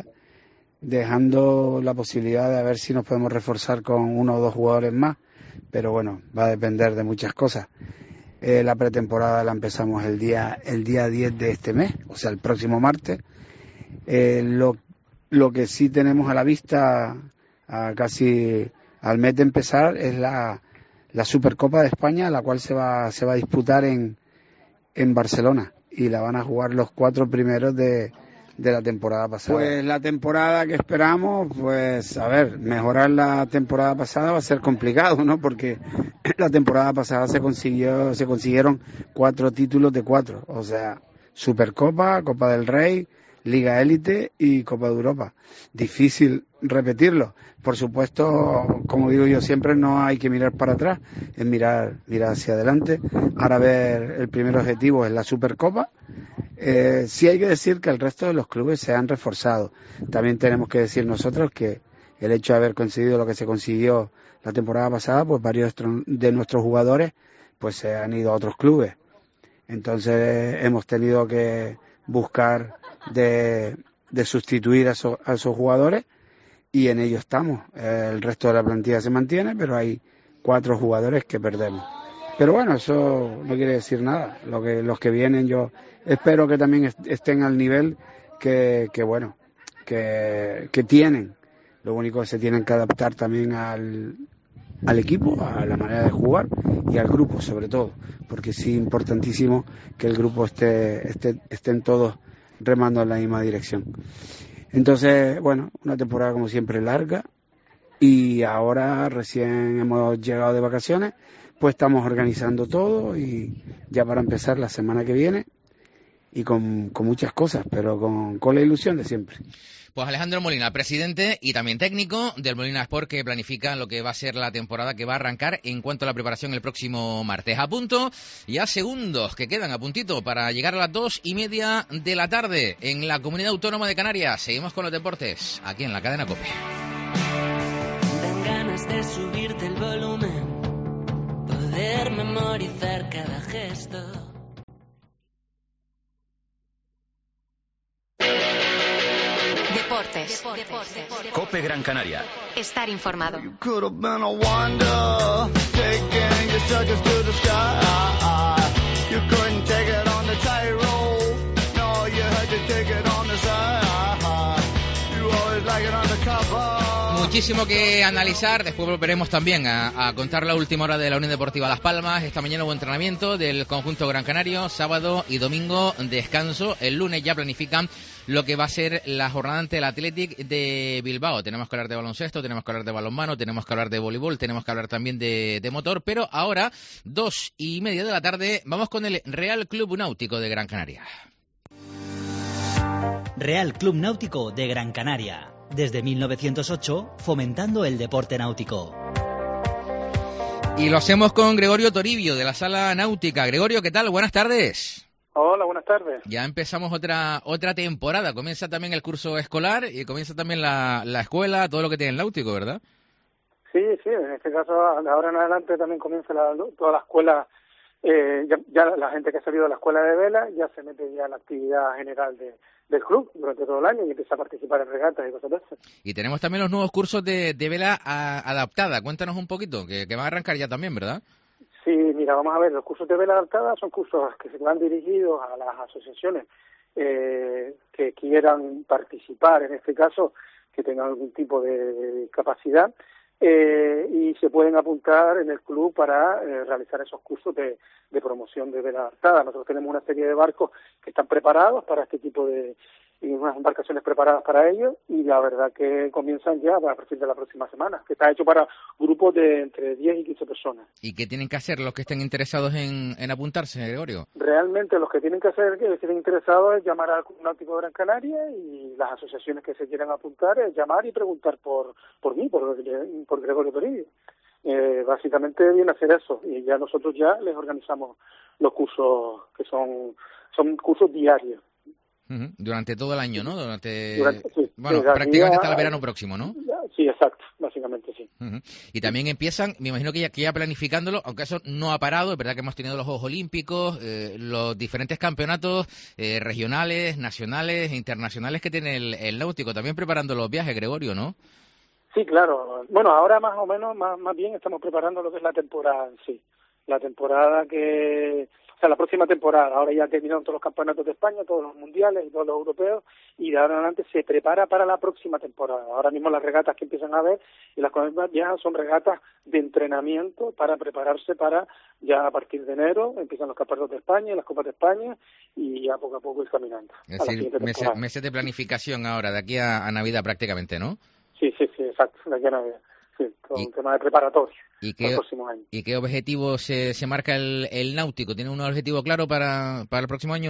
dejando la posibilidad de a ver si nos podemos reforzar con uno o dos jugadores más, pero bueno, va a depender de muchas cosas. Eh, la pretemporada la empezamos el día, el día diez de este mes, o sea, el próximo martes. Eh, lo, lo que sí tenemos a la vista, a casi al mes de empezar, es la, la Supercopa de España, la cual se va, se va a disputar en en Barcelona, y la van a jugar los cuatro primeros de, de la temporada pasada. Pues la temporada que esperamos, pues a ver, mejorar la temporada pasada va a ser complicado, ¿no? Porque la temporada pasada se consiguió, se consiguieron cuatro títulos de cuatro, o sea, Supercopa, Copa del Rey, Liga Élite y Copa de Europa. Difícil repetirlo. Por supuesto, como digo yo siempre, no hay que mirar para atrás, es mirar, mirar hacia adelante. Ahora ver, el primer objetivo es la Supercopa. Eh, sí hay que decir que el resto de los clubes se han reforzado. También tenemos que decir nosotros que el hecho de haber conseguido lo que se consiguió la temporada pasada, pues varios de nuestros jugadores pues se han ido a otros clubes. Entonces hemos tenido que buscar de, de sustituir a, so, a esos jugadores, y en ello estamos. El resto de la plantilla se mantiene, pero hay cuatro jugadores que perdemos. Pero bueno, eso no quiere decir nada. Lo que, los que vienen, yo espero que también estén al nivel que, que bueno, que, que tienen. Lo único que se tienen que adaptar también al, al equipo, a la manera de jugar y al grupo sobre todo, porque sí es importantísimo que el grupo esté, esté estén todos remando en la misma dirección. Entonces, bueno, una temporada como siempre larga y ahora recién hemos llegado de vacaciones, pues estamos organizando todo y ya para empezar la semana que viene y con, con muchas cosas, pero con, con la ilusión de siempre. Pues Alejandro Molina, presidente y también técnico del Molina Sport, que planifica lo que va a ser la temporada que va a arrancar en cuanto a la preparación el próximo martes. A punto, ya segundos que quedan a puntito para llegar a las dos y media de la tarde en la Comunidad Autónoma de Canarias. Seguimos con los deportes, aquí en la cadena COPE. Dan ganas de subirte el volumen, poder memorizar cada gesto. Deportes. Deportes. COPE Gran Canaria. Estar informado. Muchísimo que analizar, después volveremos también a, a contar la última hora de la Unión Deportiva Las Palmas. Esta mañana hubo entrenamiento del conjunto Gran Canario, sábado y domingo descanso. El lunes ya planifican lo que va a ser la jornada ante el Athletic de Bilbao. Tenemos que hablar de baloncesto, tenemos que hablar de balonmano, tenemos que hablar de voleibol, tenemos que hablar también de, de motor, pero ahora, dos y media de la tarde, vamos con el Real Club Náutico de Gran Canaria. Real Club Náutico de Gran Canaria. Desde mil novecientos ocho, fomentando el deporte náutico. Y lo hacemos con Gregorio Toribio, de la Sala Náutica. Gregorio, ¿qué tal? Buenas tardes. Hola, buenas tardes. Ya empezamos otra otra temporada. Comienza también el curso escolar y comienza también la, la escuela, todo lo que tiene el náutico, ¿verdad? Sí, sí, en este caso, de ahora en adelante también comienza la, toda la escuela. Eh, ya, ya la gente que ha salido de la escuela de vela ya se mete ya en la actividad general de, del club durante todo el año y empieza a participar en regatas y cosas de eso. Y tenemos también los nuevos cursos de, de vela a, adaptada. Cuéntanos un poquito, que, que van a arrancar ya también, ¿verdad? Sí, mira, vamos a ver, los cursos de vela adaptada son cursos que se van dirigidos a las asociaciones eh, que quieran participar, en este caso, que tengan algún tipo de, de capacidad. Eh, y se pueden apuntar en el club para eh, realizar esos cursos de, de promoción de vela adaptada. Nosotros tenemos una serie de barcos que están preparados para este tipo de, y unas embarcaciones preparadas para ello, y la verdad que comienzan ya a partir de la próxima semana, que está hecho para grupos de entre diez y quince personas. ¿Y qué tienen que hacer los que estén interesados en, en apuntarse, Gregorio? Realmente los que tienen que hacer, que estén interesados, es llamar al Club Náutico de Gran Canaria, y las asociaciones que se quieran apuntar es llamar y preguntar por por mí, por, por Gregorio Toribio. Eh, básicamente viene a hacer eso, y ya nosotros ya les organizamos los cursos que son son cursos diarios. Uh-huh. Durante todo el año, ¿no? Durante, Durante sí, bueno, sí, prácticamente hasta el día, verano próximo, ¿no? Sí, exacto, básicamente sí. Uh-huh. Y también empiezan, me imagino que ya, que ya planificándolo, aunque eso no ha parado, es verdad que hemos tenido los Juegos Olímpicos, eh, los diferentes campeonatos eh, regionales, nacionales e internacionales que tiene el, el náutico, también preparando los viajes, Gregorio, ¿no? Sí, claro. Bueno, ahora más o menos, más, más bien estamos preparando lo que es la temporada en sí. La temporada que... O sea, la próxima temporada. Ahora ya terminaron todos los campeonatos de España, todos los mundiales y todos los europeos, y de ahora en adelante se prepara para la próxima temporada. Ahora mismo las regatas que empiezan a ver y las que viajan son regatas de entrenamiento para prepararse para ya a partir de enero empiezan los campeonatos de España y las Copas de España, y ya poco a poco ir caminando. Es decir, meses, meses de planificación ahora, de aquí a, a Navidad prácticamente, ¿no? Sí, sí, sí, exacto, de aquí a Navidad. Sí, con un tema de preparatorio. ¿Y qué, ¿Y qué objetivo se, se marca el, el náutico? ¿Tiene un objetivo claro para, para el próximo año?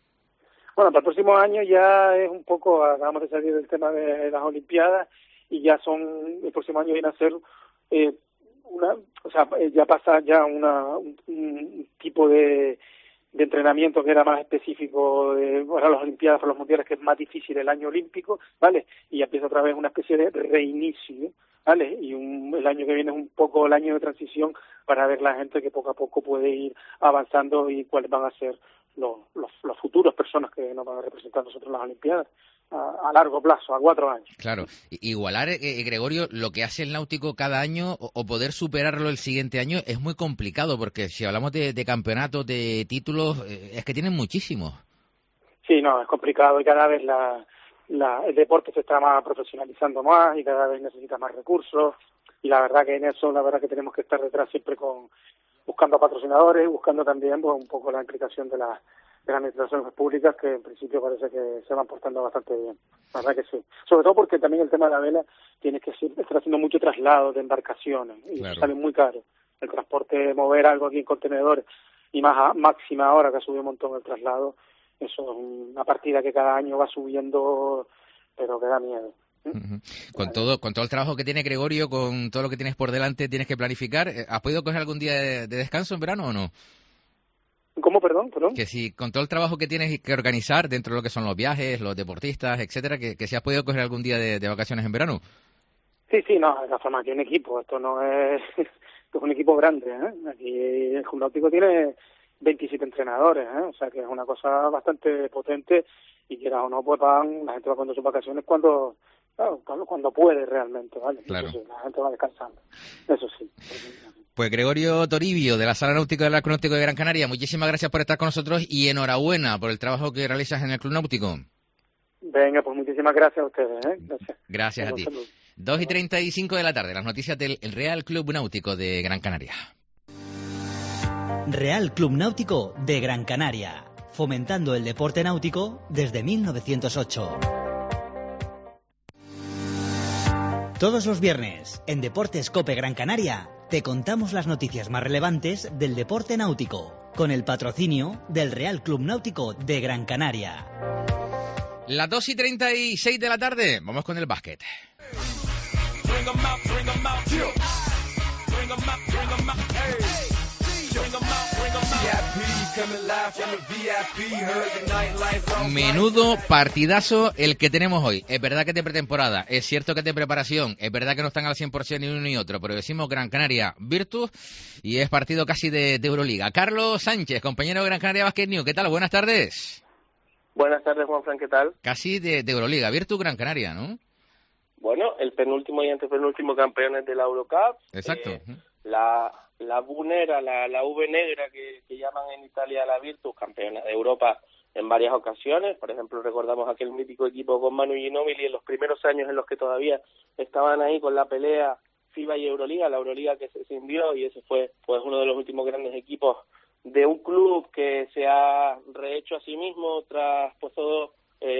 Bueno, para el próximo año ya es un poco, acabamos de salir del tema de las Olimpiadas, y ya son, el próximo año viene a ser eh, una, o sea, ya pasa ya una, un, un tipo de, de entrenamiento que era más específico de, para las Olimpiadas, para los Mundiales, que es más difícil el año olímpico, ¿vale? Y ya empieza otra vez una especie de reinicio, ¿vale? Y un, el año que viene es un poco el año de transición para ver la gente que poco a poco puede ir avanzando y cuáles van a ser los, los, los futuros personas que nos van a representar nosotros en las Olimpiadas a, a largo plazo, a cuatro años. Claro, igualar, eh, Gregorio, lo que hace el náutico cada año o, o poder superarlo el siguiente año es muy complicado, porque si hablamos de, de campeonatos, de títulos, eh, es que tienen muchísimos. Sí, no, es complicado, y cada vez la... La, el deporte se está más profesionalizando más y cada vez necesita más recursos, y la verdad que en eso la verdad que tenemos que estar detrás siempre con buscando patrocinadores, buscando también pues, un poco la implicación de la de las administraciones públicas que en principio parece que se van portando bastante bien. La verdad que sí. Sobre todo porque también el tema de la vela tiene que ser, estar haciendo mucho traslado de embarcaciones y Claro. eso sale muy caro. El transporte, mover algo aquí en contenedores y más a, máxima ahora que ha subido un montón el traslado, eso es una partida que cada año va subiendo, pero que da miedo. Ujú. Con todo, con todo el trabajo que tiene Gregorio, con todo lo que tienes por delante, tienes que planificar. ¿Has podido coger algún día de, de descanso en verano o no? ¿Cómo, perdón? perdón? Que si con todo el trabajo que tienes que organizar dentro de lo que son los viajes, los deportistas, etcétera, que, que si has podido coger algún día de, de vacaciones en verano. Sí, sí, no, la formación en equipo, esto no es, esto es un equipo grande, ¿eh? Aquí el Club Náutico tiene veintisiete entrenadores, ¿eh? O sea que es una cosa bastante potente y quieras o no, pues van, la gente va cuando sus vacaciones cuando, claro, cuando, cuando puede realmente, ¿vale? Claro. Eso sí, la gente va descansando, eso sí. Pues Gregorio Toribio, de la Sala Náutica del Club Náutico de Gran Canaria, muchísimas gracias por estar con nosotros y enhorabuena por el trabajo que realizas en el Club Náutico. Venga, pues muchísimas gracias a ustedes, ¿eh? Gracias. Gracias a ti. dos y treinta y cinco de la tarde, las noticias del Real Club Náutico de Gran Canaria. Real Club Náutico de Gran Canaria, fomentando el deporte náutico desde mil novecientos ocho. Todos los viernes, en Deportes COPE Gran Canaria, te contamos las noticias más relevantes del deporte náutico, con el patrocinio del Real Club Náutico de Gran Canaria. Las dos y treinta y seis de la tarde, vamos con el básquet. Menudo partidazo el que tenemos hoy. Es verdad que es de pretemporada, es cierto que es de preparación, es verdad que no están al cien por ciento ni uno ni otro, pero decimos Gran Canaria Virtus y es partido casi de, de Euroliga. Carlos Sánchez, compañero de Gran Canaria Basket News, ¿qué tal? Buenas tardes. Buenas tardes, Juanfran, ¿qué tal? Casi de, de Euroliga, Virtus Gran Canaria, ¿no? Bueno, el penúltimo y antepenúltimo campeones de la Eurocup. Exacto. Eh, la la Bunera, la, la V negra que, que llaman en Italia la Virtus, campeona de Europa en varias ocasiones. Por ejemplo, recordamos aquel mítico equipo con Manu Ginóbili en los primeros años en los que todavía estaban ahí con la pelea FIBA y Euroliga, la Euroliga que se cindió, y ese fue pues uno de los últimos grandes equipos de un club que se ha rehecho a sí mismo tras pues todos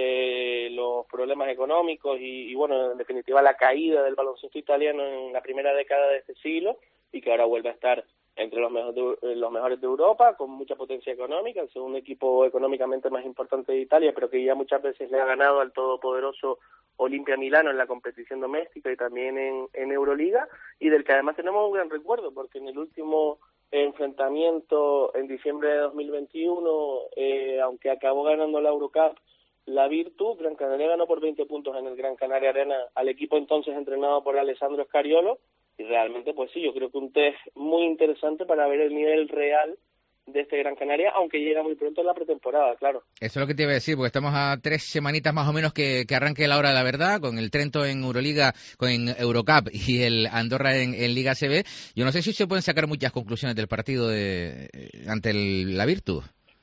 eh, los problemas económicos y, y bueno, en definitiva la caída del baloncesto italiano en la primera década de este siglo, y que ahora vuelve a estar entre los mejores de, los mejores de Europa, con mucha potencia económica, el segundo equipo económicamente más importante de Italia, pero que ya muchas veces le ha ganado al todopoderoso Olimpia Milano en la competición doméstica y también en, en Euroliga, y del que además tenemos un gran recuerdo, porque en el último enfrentamiento en diciembre de dos mil veintiuno, eh, aunque acabó ganando la Eurocup, la Virtus, Gran Canaria ganó por veinte puntos en el Gran Canaria Arena al equipo entonces entrenado por Alessandro Scariolo. Y realmente, pues sí, yo creo que un test muy interesante para ver el nivel real de este Gran Canaria, aunque llega muy pronto en la pretemporada, claro. Eso es lo que te iba a decir, porque estamos a tres semanitas más o menos que, que arranque la hora de la verdad, con el Trento en Euroliga, con Eurocup y el Andorra en, en Liga C B. Yo no sé si se pueden sacar muchas conclusiones del partido de ante el, la Virtus.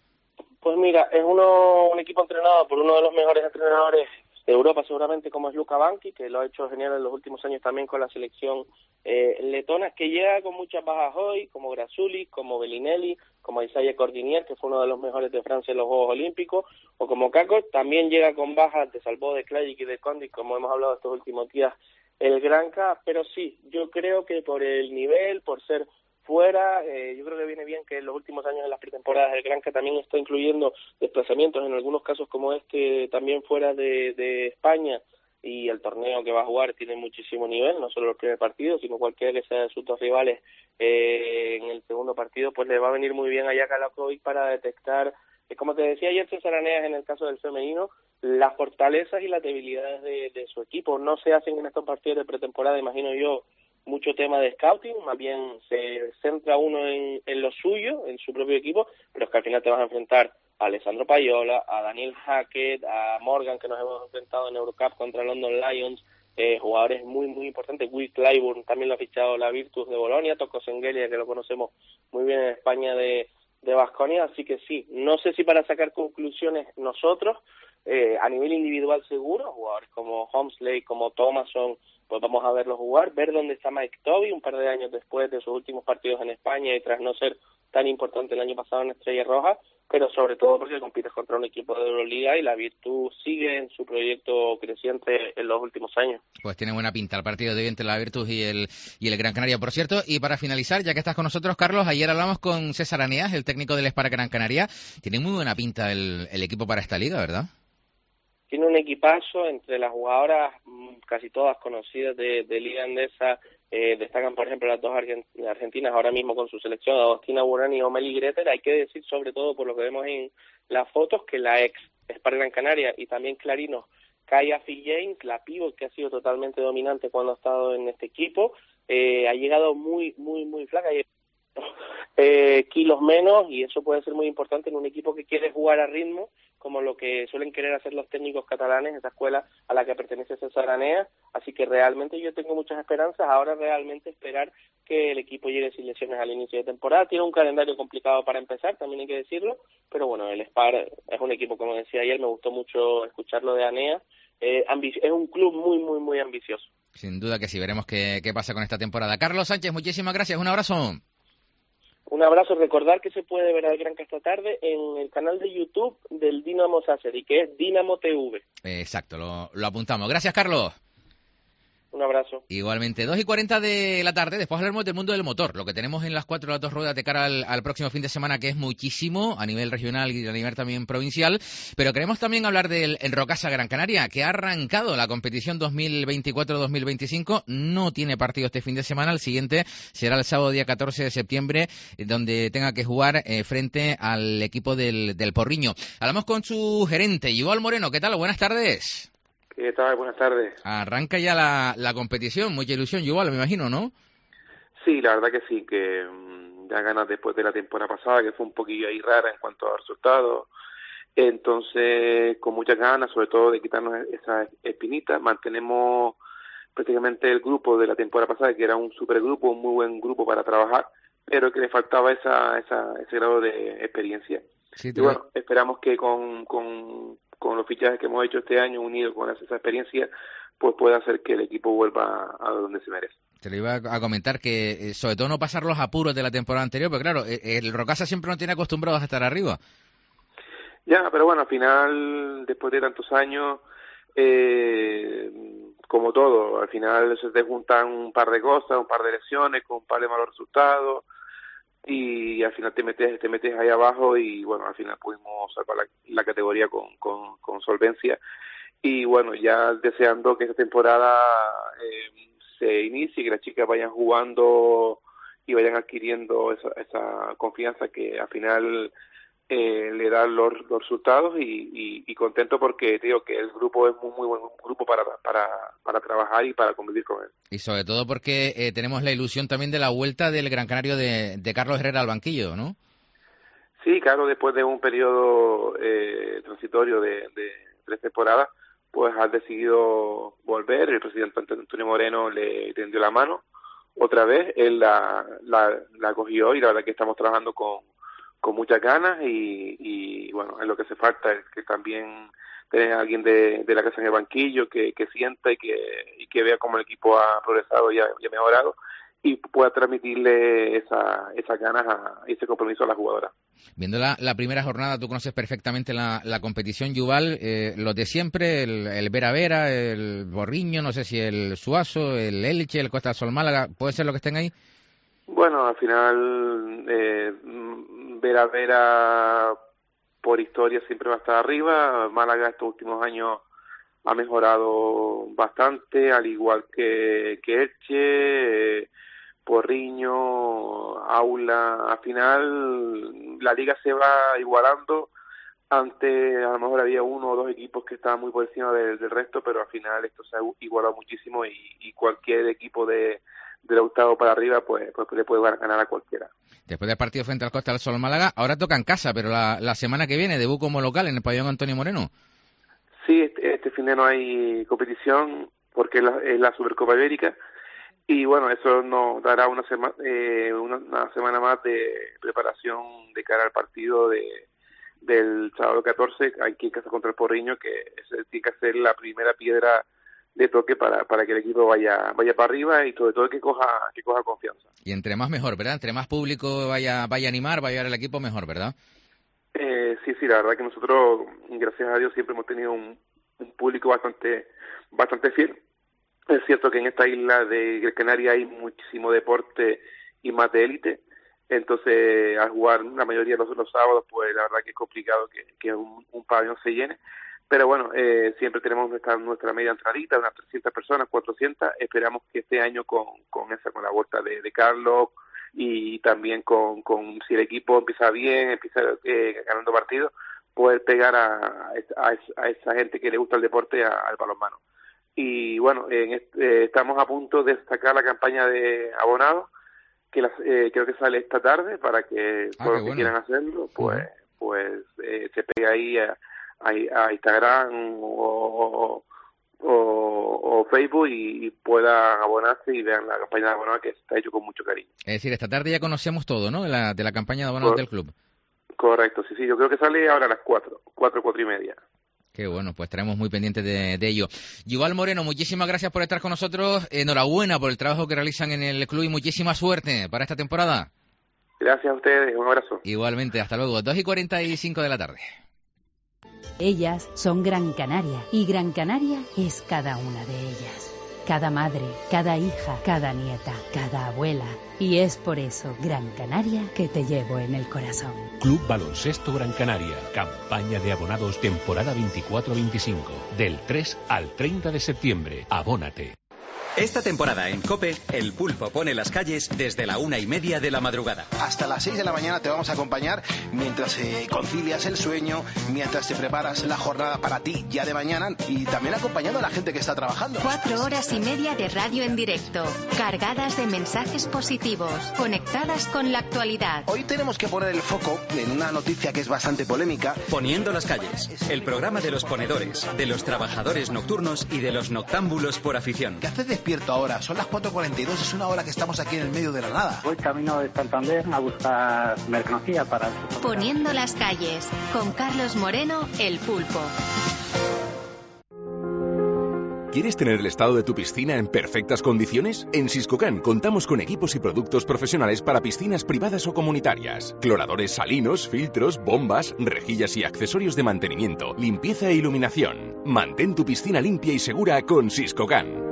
Pues mira, es uno un equipo entrenado por uno de los mejores entrenadores de Europa seguramente, como es Luca Banchi, que lo ha hecho genial en los últimos años también con la selección eh, letona, que llega con muchas bajas hoy, como Grasulis, como Bellinelli, como Isaiah Cordinier, que fue uno de los mejores de Francia en los Juegos Olímpicos, o como Kako, también llega con bajas de Salvo, de Klajic y de Kondi, como hemos hablado estos últimos días, el Granca, pero sí, yo creo que por el nivel, por ser fuera, eh, yo creo que viene bien que en los últimos años en las pretemporadas el Granca también está incluyendo desplazamientos, en algunos casos como este, también fuera de, de España, y el torneo que va a jugar tiene muchísimo nivel, no solo el primer partido, sino cualquiera que sea de sus dos rivales eh, en el segundo partido, pues le va a venir muy bien a Jaka Lakovic para detectar, eh, como te decía ayer César Aneas en el caso del femenino, las fortalezas y las debilidades de, de su equipo. No se hacen en estos partidos de pretemporada, imagino yo, mucho tema de scouting, más bien se centra uno en, en lo suyo, en su propio equipo, pero es que al final te vas a enfrentar a Alessandro Paiola, a Daniel Hackett, a Morgan, que nos hemos enfrentado en Eurocup contra London Lions, eh, jugadores muy, muy importantes. Will Clyburn también lo ha fichado la Virtus de Bolonia, Tocco Sengelia, que lo conocemos muy bien en España, de de Baskonia, así que sí, no sé si para sacar conclusiones nosotros, Eh, a nivel individual seguro, jugadores como Homsley, como Thomason, pues vamos a verlos jugar, ver dónde está Mike Toby un par de años después de sus últimos partidos en España y tras no ser tan importante el año pasado en Estrella Roja, pero sobre todo porque compites contra un equipo de Euroliga y la Virtus sigue en su proyecto creciente en los últimos años. Pues tiene buena pinta el partido de hoy entre la Virtus y el y el Gran Canaria, por cierto. Y para finalizar, ya que estás con nosotros, Carlos, ayer hablamos con César Aneas, el técnico del Spark Gran Canaria. Tiene muy buena pinta el, el equipo para esta liga, ¿verdad? Tiene un equipazo entre las jugadoras casi todas conocidas de, de Liga Endesa. Eh, destacan, por ejemplo, las dos argentinas ahora mismo con su selección, Agostina Burani y Omeli Greter. Hay que decir, sobre todo por lo que vemos en las fotos, que la ex Spark Gran Canaria y también Clarinos, Kaya James, la pívot que ha sido totalmente dominante cuando ha estado en este equipo, eh, ha llegado muy, muy, muy flaca. Eh, kilos menos, y eso puede ser muy importante en un equipo que quiere jugar a ritmo, como lo que suelen querer hacer los técnicos catalanes, esa escuela a la que pertenece César Aneas. Así que realmente yo tengo muchas esperanzas. Ahora realmente esperar que el equipo llegue sin lesiones al inicio de temporada. Tiene un calendario complicado para empezar, también hay que decirlo, pero bueno, el Spar es un equipo, como decía ayer, me gustó mucho escucharlo de Aneas. Eh, es un club muy, muy, muy ambicioso. Sin duda que sí, veremos qué, qué pasa con esta temporada. Carlos Sánchez, muchísimas gracias, un abrazo. Un abrazo, recordar que se puede ver al Granca esta tarde en el canal de YouTube del Dinamo Sassari, que es Dinamo T V. Exacto, lo, lo apuntamos. Gracias, Carlos. Un abrazo. Igualmente, dos y cuarenta de la tarde, después hablaremos del mundo del motor, lo que tenemos en las cuatro las dos ruedas de cara al, al próximo fin de semana, que es muchísimo a nivel regional y a nivel también provincial, pero queremos también hablar del Rocasa Gran Canaria, que ha arrancado la competición dos mil veinticuatro dos mil veinticinco, no tiene partido este fin de semana, el siguiente será el sábado día catorce de septiembre, donde tenga que jugar eh, frente al equipo del, del Porriño. Hablamos con su gerente, Yuval Moreno. ¿Qué tal? Buenas tardes. ¿Qué tal? Buenas tardes. Arranca ya la, la competición, mucha ilusión, Yuval, me imagino, ¿no? Sí, la verdad que sí, que um, ya ganas después de la temporada pasada, que fue un poquillo ahí rara en cuanto a resultados. Entonces, con muchas ganas, sobre todo de quitarnos esa espinita, mantenemos prácticamente el grupo de la temporada pasada, que era un supergrupo, un muy buen grupo para trabajar, pero que le faltaba esa, esa ese grado de experiencia. Sí, y bueno, esperamos que con, con, con los fichajes que hemos hecho este año, unidos con esa experiencia, pues pueda hacer que el equipo vuelva a donde se merece. Te lo iba a comentar, que sobre todo no pasar los apuros de la temporada anterior, pero claro, el Rocasa siempre nos tiene acostumbrados a estar arriba. Ya, pero bueno, al final, después de tantos años, eh, como todo, al final se te juntan un par de cosas, un par de lesiones, con un par de malos resultados, y al final te metes te metes ahí abajo, y bueno, al final pudimos salvar la, la categoría con, con, con solvencia, y bueno, ya deseando que esta temporada eh, se inicie, que las chicas vayan jugando y vayan adquiriendo esa, esa confianza que al final eh, le da los, los resultados, y, y, y contento porque te digo que el grupo es muy muy buen grupo para para para trabajar y para convivir con él. Y sobre todo porque eh, tenemos la ilusión también de la vuelta del Gran Canario de, de Carlos Herrera al banquillo, ¿no? Sí, claro, después de un periodo eh, transitorio de, de tres temporadas, pues ha decidido volver. El presidente Antonio Moreno le tendió la mano otra vez, él la, la, la cogió, y la verdad que estamos trabajando con con muchas ganas, y, y bueno, es lo que hace falta, es que también tener a alguien de, de la casa en el banquillo que, que sienta y que y que vea cómo el equipo ha progresado y ha, y ha mejorado, y pueda transmitirle esa, esas ganas, a, ese compromiso a la jugadora. Viendo la, la primera jornada, tú conoces perfectamente la, la competición, Yuval, eh, los de siempre, el, el Vera Vera, el Porriño, no sé si el Suazo, el Elche, el Costa del Sol Málaga, ¿puede ser lo que estén ahí? Bueno, al final, eh, Vera Vera, por historia, siempre va a estar arriba. Málaga estos últimos años ha mejorado bastante, al igual que, que Elche, eh, Porriño, Aula. Al final, la liga se va igualando. Antes, a lo mejor había uno o dos equipos que estaban muy por encima del, del resto, pero al final esto se ha igualado muchísimo, y, y cualquier equipo de del octavo para arriba, pues, pues le puede ganar a cualquiera. Después del partido frente al Costa del Sol Málaga, ahora toca en casa, pero la, la semana que viene debut como local en el pabellón Antonio Moreno. Sí, este, este fin de no hay competición porque es la, es la Supercopa Ibérica, y bueno, eso nos dará una, sema, eh, una, una semana más de preparación de cara al partido de, del sábado catorce, aquí en casa contra el Porriño, que es, tiene que ser la primera piedra de toque para, para que el equipo vaya vaya para arriba y sobre todo que coja que coja confianza. Y entre más mejor, ¿verdad? Entre más público vaya vaya a animar, vaya a llevar el equipo mejor, ¿verdad? Eh, sí, sí, la verdad que nosotros, gracias a Dios, siempre hemos tenido un, un público bastante bastante fiel. Es cierto que en esta isla de Gran Canaria hay muchísimo deporte y más de élite, entonces al jugar la mayoría de los, los sábados, pues la verdad que es complicado que, que un, un pabellón se llene. Pero bueno, eh, siempre tenemos nuestra nuestra media entradita, unas trescientas personas, cuatrocientas. Esperamos que este año con con esa con la vuelta de, de Carlos y también con, con si el equipo empieza bien, empieza eh, ganando partidos, poder pegar a, a, a esa gente que le gusta el deporte a, al balonmano. Y bueno, en este, eh, estamos a punto de sacar la campaña de abonados, que las, eh, creo que sale esta tarde, para que ah, todos los que bueno. quieran hacerlo, pues, pues eh, se pegue ahí a a Instagram o, o, o Facebook y, y puedan abonarse y vean la campaña de abonados, que está hecho con mucho cariño. Es decir, esta tarde ya conocemos todo, ¿no? De la, de la campaña de abonados Cor- del club. Correcto, sí, sí, yo creo que sale ahora a las cuatro, cuatro, cuatro y media. Qué bueno, pues estaremos muy pendientes de, de ello. Yuval Moreno, muchísimas gracias por estar con nosotros. Enhorabuena por el trabajo que realizan en el club y muchísima suerte para esta temporada. Gracias a ustedes, un abrazo. Igualmente, hasta luego. dos y cuarenta y cinco de la tarde. Ellas son Gran Canaria y Gran Canaria es cada una de ellas. Cada madre, cada hija, cada nieta, cada abuela. Y es por eso, Gran Canaria, que te llevo en el corazón. Club Baloncesto Gran Canaria. Campaña de abonados temporada veinticuatro veinticinco. Del tres al treinta de septiembre. Abónate. Esta temporada en COPE, el Pulpo pone las calles desde la una y media de la madrugada. Hasta las seis de la mañana te vamos a acompañar mientras eh, concilias el sueño, mientras te preparas la jornada para ti ya de mañana y también acompañando a la gente que está trabajando. Cuatro horas y media de radio en directo, cargadas de mensajes positivos, conectadas con la actualidad. Hoy tenemos que poner el foco en una noticia que es bastante polémica. Poniendo las calles, el programa de los ponedores, de los trabajadores nocturnos y de los noctámbulos por afición. ¿Qué haces despierto ahora? Son las cuatro cuarenta y dos, es una hora que estamos aquí en el medio de la nada. Voy camino de Santander a buscar mercancía para... Poniendo las calles, con Carlos Moreno, el Pulpo. ¿Quieres tener el estado de tu piscina en perfectas condiciones? En Siscocan contamos con equipos y productos profesionales para piscinas privadas o comunitarias. Cloradores salinos, filtros, bombas, rejillas y accesorios de mantenimiento, limpieza e iluminación. Mantén tu piscina limpia y segura con Siscocan.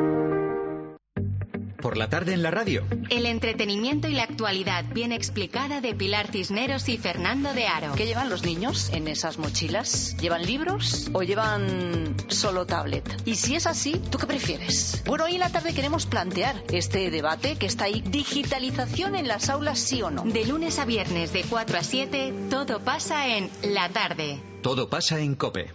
Por la tarde en la radio. El entretenimiento y la actualidad bien explicada de Pilar Cisneros y Fernando de Aro. ¿Qué llevan los niños en esas mochilas? ¿Llevan libros o llevan solo tablet? Y si es así, ¿tú qué prefieres? Bueno, hoy en la tarde queremos plantear este debate que está ahí. ¿Digitalización en las aulas, sí o no? De lunes a viernes de cuatro a siete, todo pasa en La Tarde. Todo pasa en COPE.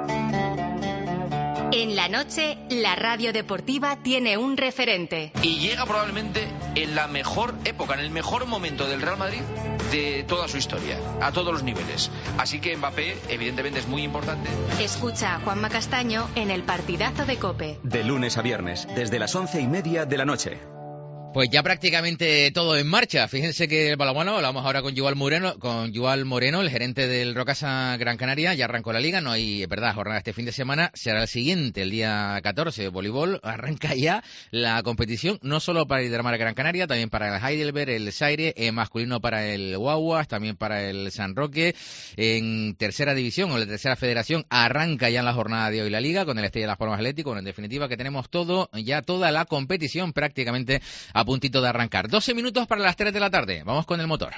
En la noche, la radio deportiva tiene un referente. Y llega probablemente en la mejor época, en el mejor momento del Real Madrid de toda su historia, a todos los niveles. Así que Mbappé, evidentemente, es muy importante. Escucha a Juanma Castaño en el partidazo de COPE. De lunes a viernes, desde las once y media de la noche. Pues ya prácticamente todo en marcha. Fíjense que el balonmano, hablamos ahora con Yuval Moreno, con Yuval Moreno, el gerente del Rocasa Gran Canaria. Ya arrancó la liga, no hay, es verdad, jornada este fin de semana. Será el siguiente, el día catorce, voleibol. Arranca ya la competición, no solo para el Dermar Gran Canaria, también para el Heidelberg, el Zaire, eh, masculino para el Guaguas, también para el San Roque. En tercera división o la tercera federación arranca ya en la jornada de hoy la liga con el Estrella de las Palmas Atlético. Bueno, en definitiva que tenemos todo, ya toda la competición prácticamente a puntito de arrancar. doce minutos para las tres de la tarde. Vamos con el motor.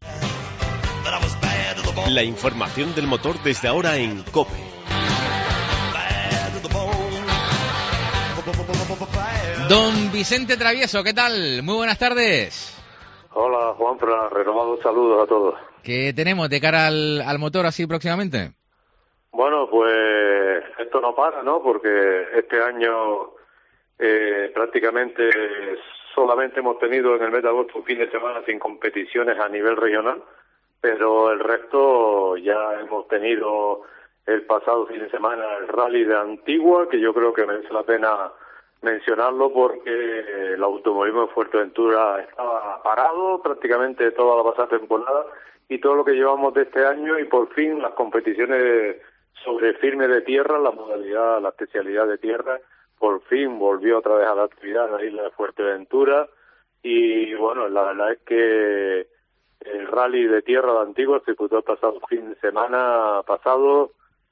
La información del motor desde ahora en COPE. Don Vicente Travieso, ¿qué tal? Muy buenas tardes. Hola, Juanfran, renovados saludos a todos. ¿Qué tenemos de cara al, al motor así próximamente? Bueno, pues esto no para, ¿no? Porque este año eh, prácticamente solamente hemos tenido en el mes de agosto un fin de semana sin competiciones a nivel regional, pero el resto ya hemos tenido el pasado fin de semana el Rally de Antigua, que yo creo que merece la pena mencionarlo porque el automovilismo de Fuerteventura estaba parado prácticamente toda la pasada temporada y todo lo que llevamos de este año, y por fin las competiciones sobre firme de tierra, la modalidad, la especialidad de tierra, por fin volvió otra vez a la actividad en la isla de Fuerteventura. Y bueno, la verdad es que el rally de tierra de Antigua se disputó el pasado fin de semana pasado,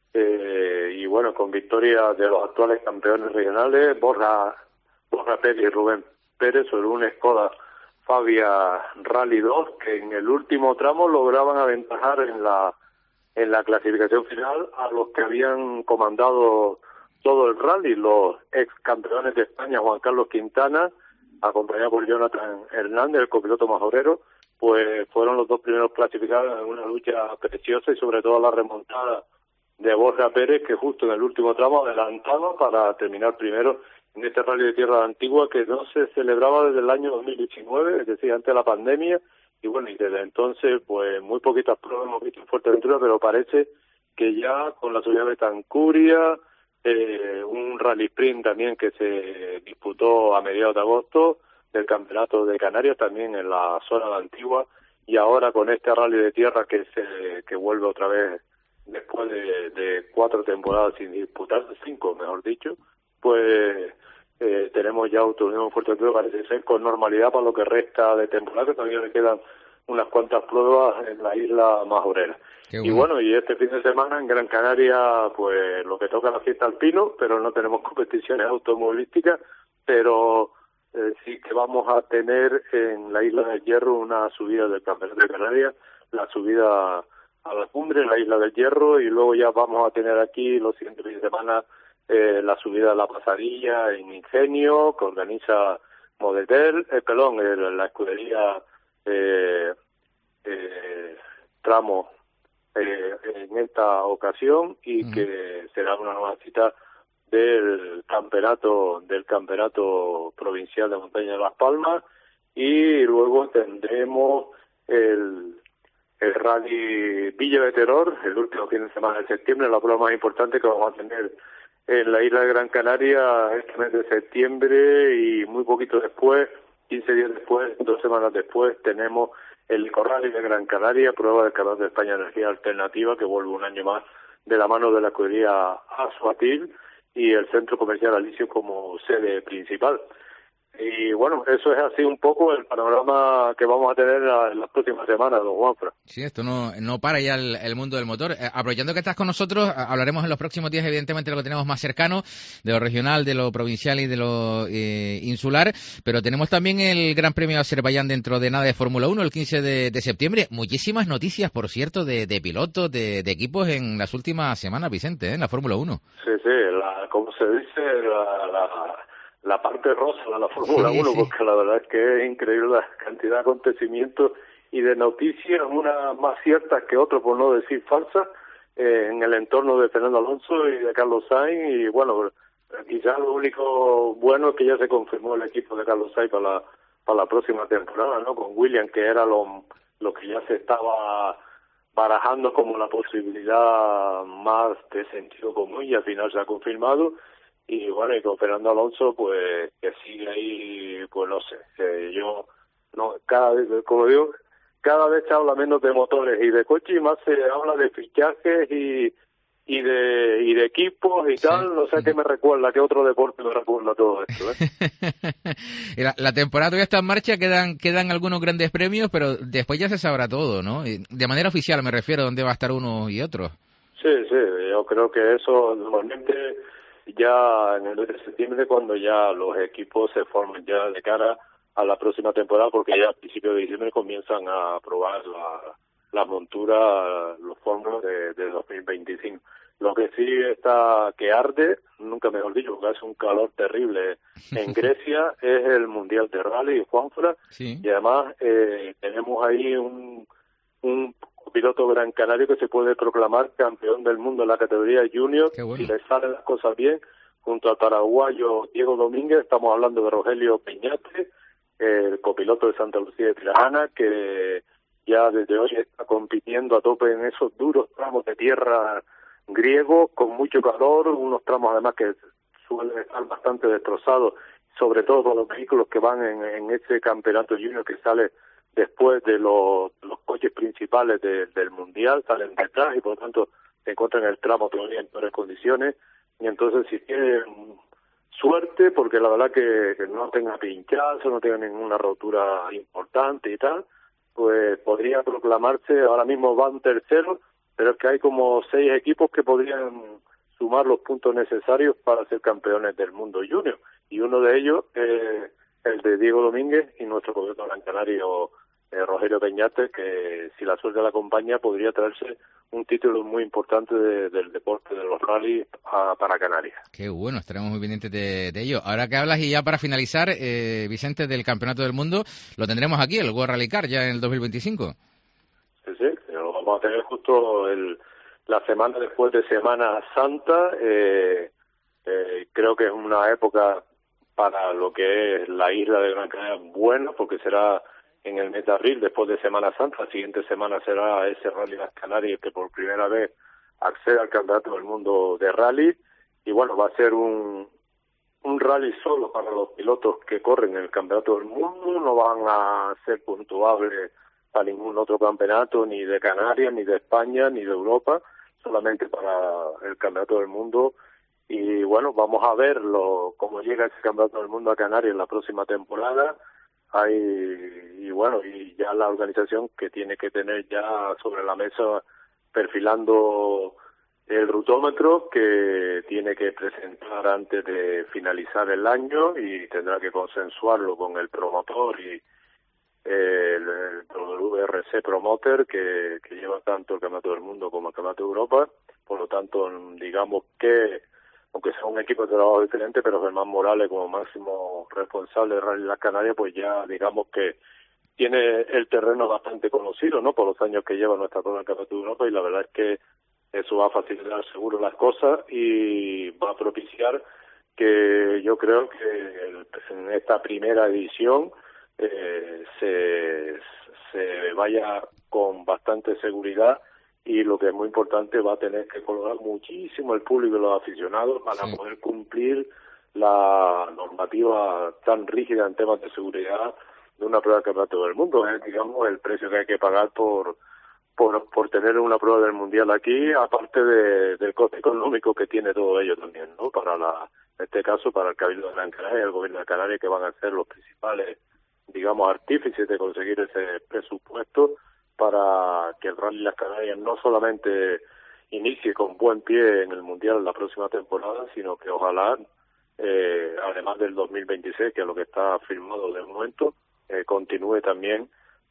eh, y bueno, con victoria de los actuales campeones regionales, Borja, Borja Pérez y Rubén Pérez, sobre un Skoda Fabia Rally dos, que en el último tramo lograban aventajar en la en la clasificación final a los que habían comandado todo el rally, los ex campeones de España, Juan Carlos Quintana, acompañado por Jonathan Hernández, el copiloto majorero, pues fueron los dos primeros clasificados en una lucha preciosa, y sobre todo la remontada de Borja Pérez, que justo en el último tramo adelantaba para terminar primero en este rally de tierra de Antigua, que no se celebraba desde el año dos mil diecinueve, es decir, antes de la pandemia. Y bueno, y desde entonces, pues muy poquitas pruebas hemos visto en Fuerteventura, pero parece que ya con la subida de Betancuria, eh, un rally sprint también que se disputó a mediados de agosto del Campeonato de Canarias, también en la zona de Antigua, y ahora con este rally de tierra que se que vuelve otra vez después de, de cuatro temporadas sin disputarse, cinco mejor dicho, pues eh, tenemos ya autonomía en Fuerteventura, parece ser, con normalidad para lo que resta de temporada, que todavía le quedan unas cuantas pruebas en la isla Majorera. Bueno. Y bueno, y este fin de semana en Gran Canaria, pues lo que toca la fiesta alpino, pero no tenemos competiciones automovilísticas, pero eh, sí que vamos a tener en la isla del Hierro una subida del Campeonato de Canarias, la subida a la cumbre en la isla del Hierro, y luego ya vamos a tener aquí los siguientes fines de semana eh, la subida a la Pasadilla en Ingenio, que organiza Modetel, eh, perdón, eh, la escudería eh, eh, Tramo eh, en esta ocasión, y mm. que será una nueva cita del campeonato del campeonato provincial de montaña de Las Palmas, y luego tendremos el el rally Villa de Terror el último fin de semana de septiembre, la prueba más importante que vamos a tener en la isla de Gran Canaria este mes de septiembre, y muy poquito después, quince días después, dos semanas después, tenemos el Corrali de Gran Canaria, prueba del Campeonato de España de Energía Alternativa, que vuelve un año más de la mano de la escudería Asuatil y el Centro Comercial Alicio como sede principal. Y bueno, eso es así un poco el panorama que vamos a tener en las próximas semanas, don Juanfra. Sí, esto no no para ya el, el mundo del motor. Eh, aprovechando que estás con nosotros, hablaremos en los próximos días, evidentemente, de lo que tenemos más cercano, de lo regional, de lo provincial y de lo eh, insular, pero tenemos también el Gran Premio de Azerbaiyán dentro de nada de Fórmula uno, el quince de, de septiembre. Muchísimas noticias, por cierto, de, de pilotos, de, de equipos en las últimas semanas, Vicente, ¿eh? En la Fórmula uno. Sí, sí, la, como se dice, la... la... la parte rosa de la Fórmula uno, sí, sí. Porque la verdad es que es increíble la cantidad de acontecimientos y de noticias, unas más ciertas que otras, por no decir falsas, eh, en el entorno de Fernando Alonso y de Carlos Sainz. Y bueno, quizás lo único bueno es que ya se confirmó el equipo de Carlos Sainz para la, para la próxima temporada, ¿no? Con Williams, que era lo, lo que ya se estaba barajando como la posibilidad más de sentido común, y al final se ha confirmado. Y bueno, y con Fernando Alonso, pues que sigue ahí, pues no sé, eh, yo, no cada vez, como digo, cada vez se habla menos de motores y de coches, y más se habla de fichajes y y de y de equipos y sí. tal, no sé qué me recuerda, qué otro deporte me recuerda todo esto, ¿eh? la, la temporada todavía está en marcha, quedan quedan algunos grandes premios, pero después ya se sabrá todo, ¿no? De manera oficial me refiero, dónde va a estar uno y otro. Sí, sí, yo creo que eso normalmente ya en el mes de septiembre, cuando ya los equipos se forman ya de cara a la próxima temporada, porque ya a principios de diciembre comienzan a probar la, la montura, los fórmulas de, de dos mil veinticinco. Lo que sí está que arde, nunca mejor dicho, porque hace un calor terrible en Grecia, es el Mundial de Rally, Juanfra, sí. Y además eh, tenemos ahí un, un piloto gran canario que se puede proclamar campeón del mundo en la categoría junior, bueno. Si le salen las cosas bien, junto al paraguayo Diego Domínguez. Estamos hablando de Rogelio Peñate, el copiloto de Santa Lucía de Tirajana, que ya desde hoy está compitiendo a tope en esos duros tramos de tierra griegos, con mucho calor, unos tramos además que suelen estar bastante destrozados, sobre todo con los vehículos que van en, en ese campeonato junior que sale después de los, los coches principales de, del Mundial, salen detrás y por lo tanto se encuentran en el tramo todavía en peores condiciones, y entonces si tienen suerte, porque la verdad que, que no tenga pinchazo, no tenga ninguna rotura importante y tal, pues podría proclamarse, ahora mismo van terceros, pero es que hay como seis equipos que podrían sumar los puntos necesarios para ser campeones del mundo junior, y uno de ellos es el de Diego Domínguez y nuestro gobierno gran canario eh, Rogelio Peñate, que si la suerte la acompaña podría traerse un título muy importante de, del deporte de los rallies a, para Canarias. Qué bueno, estaremos muy pendientes de, de ello. Ahora que hablas, y ya para finalizar, eh, Vicente, del Campeonato del Mundo, lo tendremos aquí, el World Rally Car, ya en el dos mil veinticinco. Sí, sí, lo vamos a tener justo el, la semana después de Semana Santa. Eh, eh, creo que es una época para lo que es la isla de Gran Canaria buena, porque será en el mes de abril, después de Semana Santa. La siguiente semana será ese Rally Las Canarias que por primera vez accede al Campeonato del Mundo de Rally, y bueno, va a ser un un rally solo para los pilotos que corren en el Campeonato del Mundo, no van a ser puntuables para ningún otro campeonato, ni de Canarias, ni de España, ni de Europa, solamente para el Campeonato del Mundo. Y bueno, vamos a ver lo, cómo llega ese Campeonato del Mundo a Canarias en la próxima temporada. Hay, y bueno, y ya la organización que tiene que tener ya sobre la mesa perfilando el rutómetro que tiene que presentar antes de finalizar el año, y tendrá que consensuarlo con el promotor y el, el W R C Promoter que, que lleva tanto el Campeonato del Mundo como el Campeonato de Europa. Por lo tanto, digamos que aunque sea un equipo de trabajo diferente, pero Germán Morales como máximo responsable de Rally Las Canarias, pues ya digamos que tiene el terreno bastante conocido, ¿no?, por los años que lleva nuestra zona del Campeonato de Europa, y la verdad es que eso va a facilitar seguro las cosas y va a propiciar que yo creo que el, en esta primera edición eh, se, se vaya con bastante seguridad, y lo que es muy importante, va a tener que colaborar muchísimo el público y los aficionados para sí. poder cumplir la normativa tan rígida en temas de seguridad de una prueba de campeonato del mundo. Es, digamos, el precio que hay que pagar por por, por tener una prueba del mundial aquí, aparte de, del coste económico que tiene todo ello también, ¿no? Para la, en este caso, para el Cabildo de Gran Canaria y el Gobierno de Canarias, que van a ser los principales, digamos, artífices de conseguir ese presupuesto para que el Rally Las Canarias no solamente inicie con buen pie en el Mundial la próxima temporada, sino que ojalá, eh, además del dos mil veintiséis, que es lo que está firmado de momento, eh, continúe también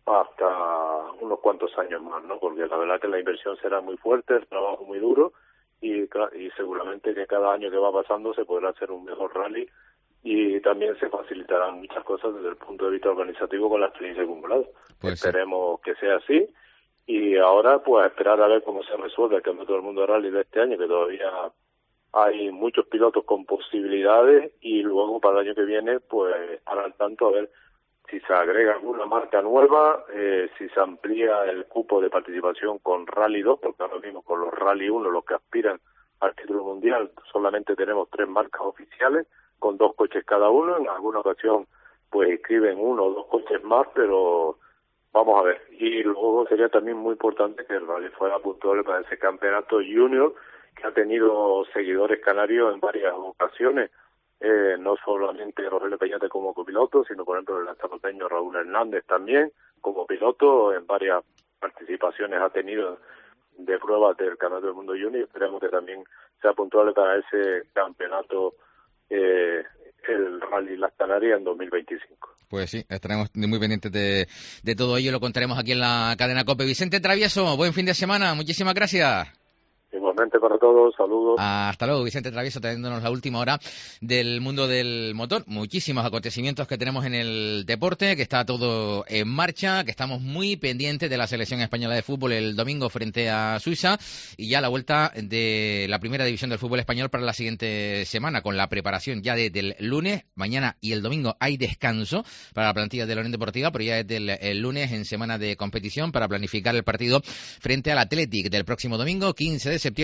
hasta unos cuantos años más, ¿no? Porque la verdad que la inversión será muy fuerte, el trabajo muy duro, y, y seguramente que cada año que va pasando se podrá hacer un mejor rally, y también se facilitarán muchas cosas desde el punto de vista organizativo con la experiencia acumulada. Pues esperemos sí. que sea así, y ahora pues esperar a ver cómo se resuelve el Campeonato del Mundo de Rally de este año, que todavía hay muchos pilotos con posibilidades, y luego para el año que viene pues estar al tanto a ver si se agrega alguna marca nueva, eh, si se amplía el cupo de participación con Rally dos, porque ahora mismo con los Rally uno, los que aspiran al título mundial, solamente tenemos tres marcas oficiales, con dos coches cada uno. En alguna ocasión pues inscriben uno o dos coches más, pero vamos a ver. Y luego sería también muy importante que el rally fuera puntuable para ese campeonato junior, que ha tenido seguidores canarios en varias ocasiones, eh, no solamente Rogelio Peñate como copiloto, sino por ejemplo el lanzaroteño Raúl Hernández también como piloto, en varias participaciones ha tenido de pruebas del Campeonato del Mundo Junior. Esperemos que también sea puntuable para ese campeonato, eh, el Rally Las Canarias en dos mil veinticinco. Pues sí, estaremos muy pendientes de, de todo ello, lo contaremos aquí en la cadena COPE. Vicente Travieso, buen fin de semana, muchísimas gracias. Igualmente para todos, saludos. Hasta luego, Vicente Travieso, trayéndonos la última hora del mundo del motor. Muchísimos acontecimientos que tenemos en el deporte, que está todo en marcha, que estamos muy pendientes de la selección española de fútbol el domingo frente a Suiza, y ya la vuelta de la primera división del fútbol español para la siguiente semana, con la preparación ya desde el lunes. Mañana y el domingo hay descanso para la plantilla de la Unión Deportiva, pero ya desde el, el lunes en semana de competición para planificar el partido frente al Athletic del próximo domingo, quince de septiembre,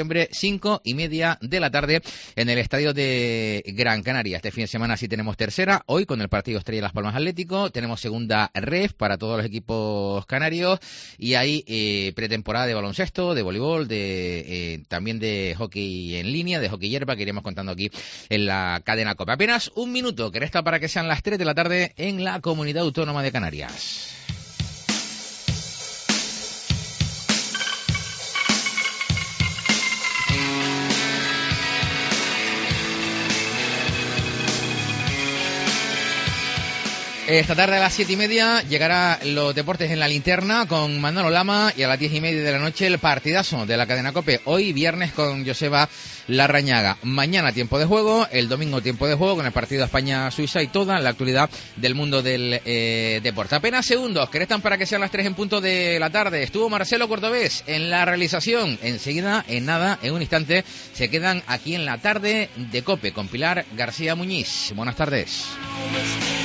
septiembre, cinco y media de la tarde, en el estadio de Gran Canaria. Este fin de semana sí tenemos tercera, hoy con el partido Estrella Las Palmas Atlético, tenemos segunda ref para todos los equipos canarios, y hay eh, pretemporada de baloncesto, de voleibol, de eh, también de hockey en línea, de hockey hierba, que iremos contando aquí en la cadena COPE. Apenas un minuto que resta para que sean las tres de la tarde en la Comunidad Autónoma de Canarias. Esta tarde a las siete y media llegará los deportes en la linterna con Manolo Lama, y a las diez y media de la noche el partidazo de la cadena COPE. Hoy viernes con Joseba Larrañaga. Mañana tiempo de juego, el domingo tiempo de juego con el partido España-Suiza y toda la actualidad del mundo del eh, deporte. Apenas segundos que restan para que sean las tres en punto de la tarde. Estuvo Marcelo Cordobés en la realización. Enseguida, en nada, en un instante, se quedan aquí en la tarde de COPE con Pilar García Muñiz. Buenas tardes.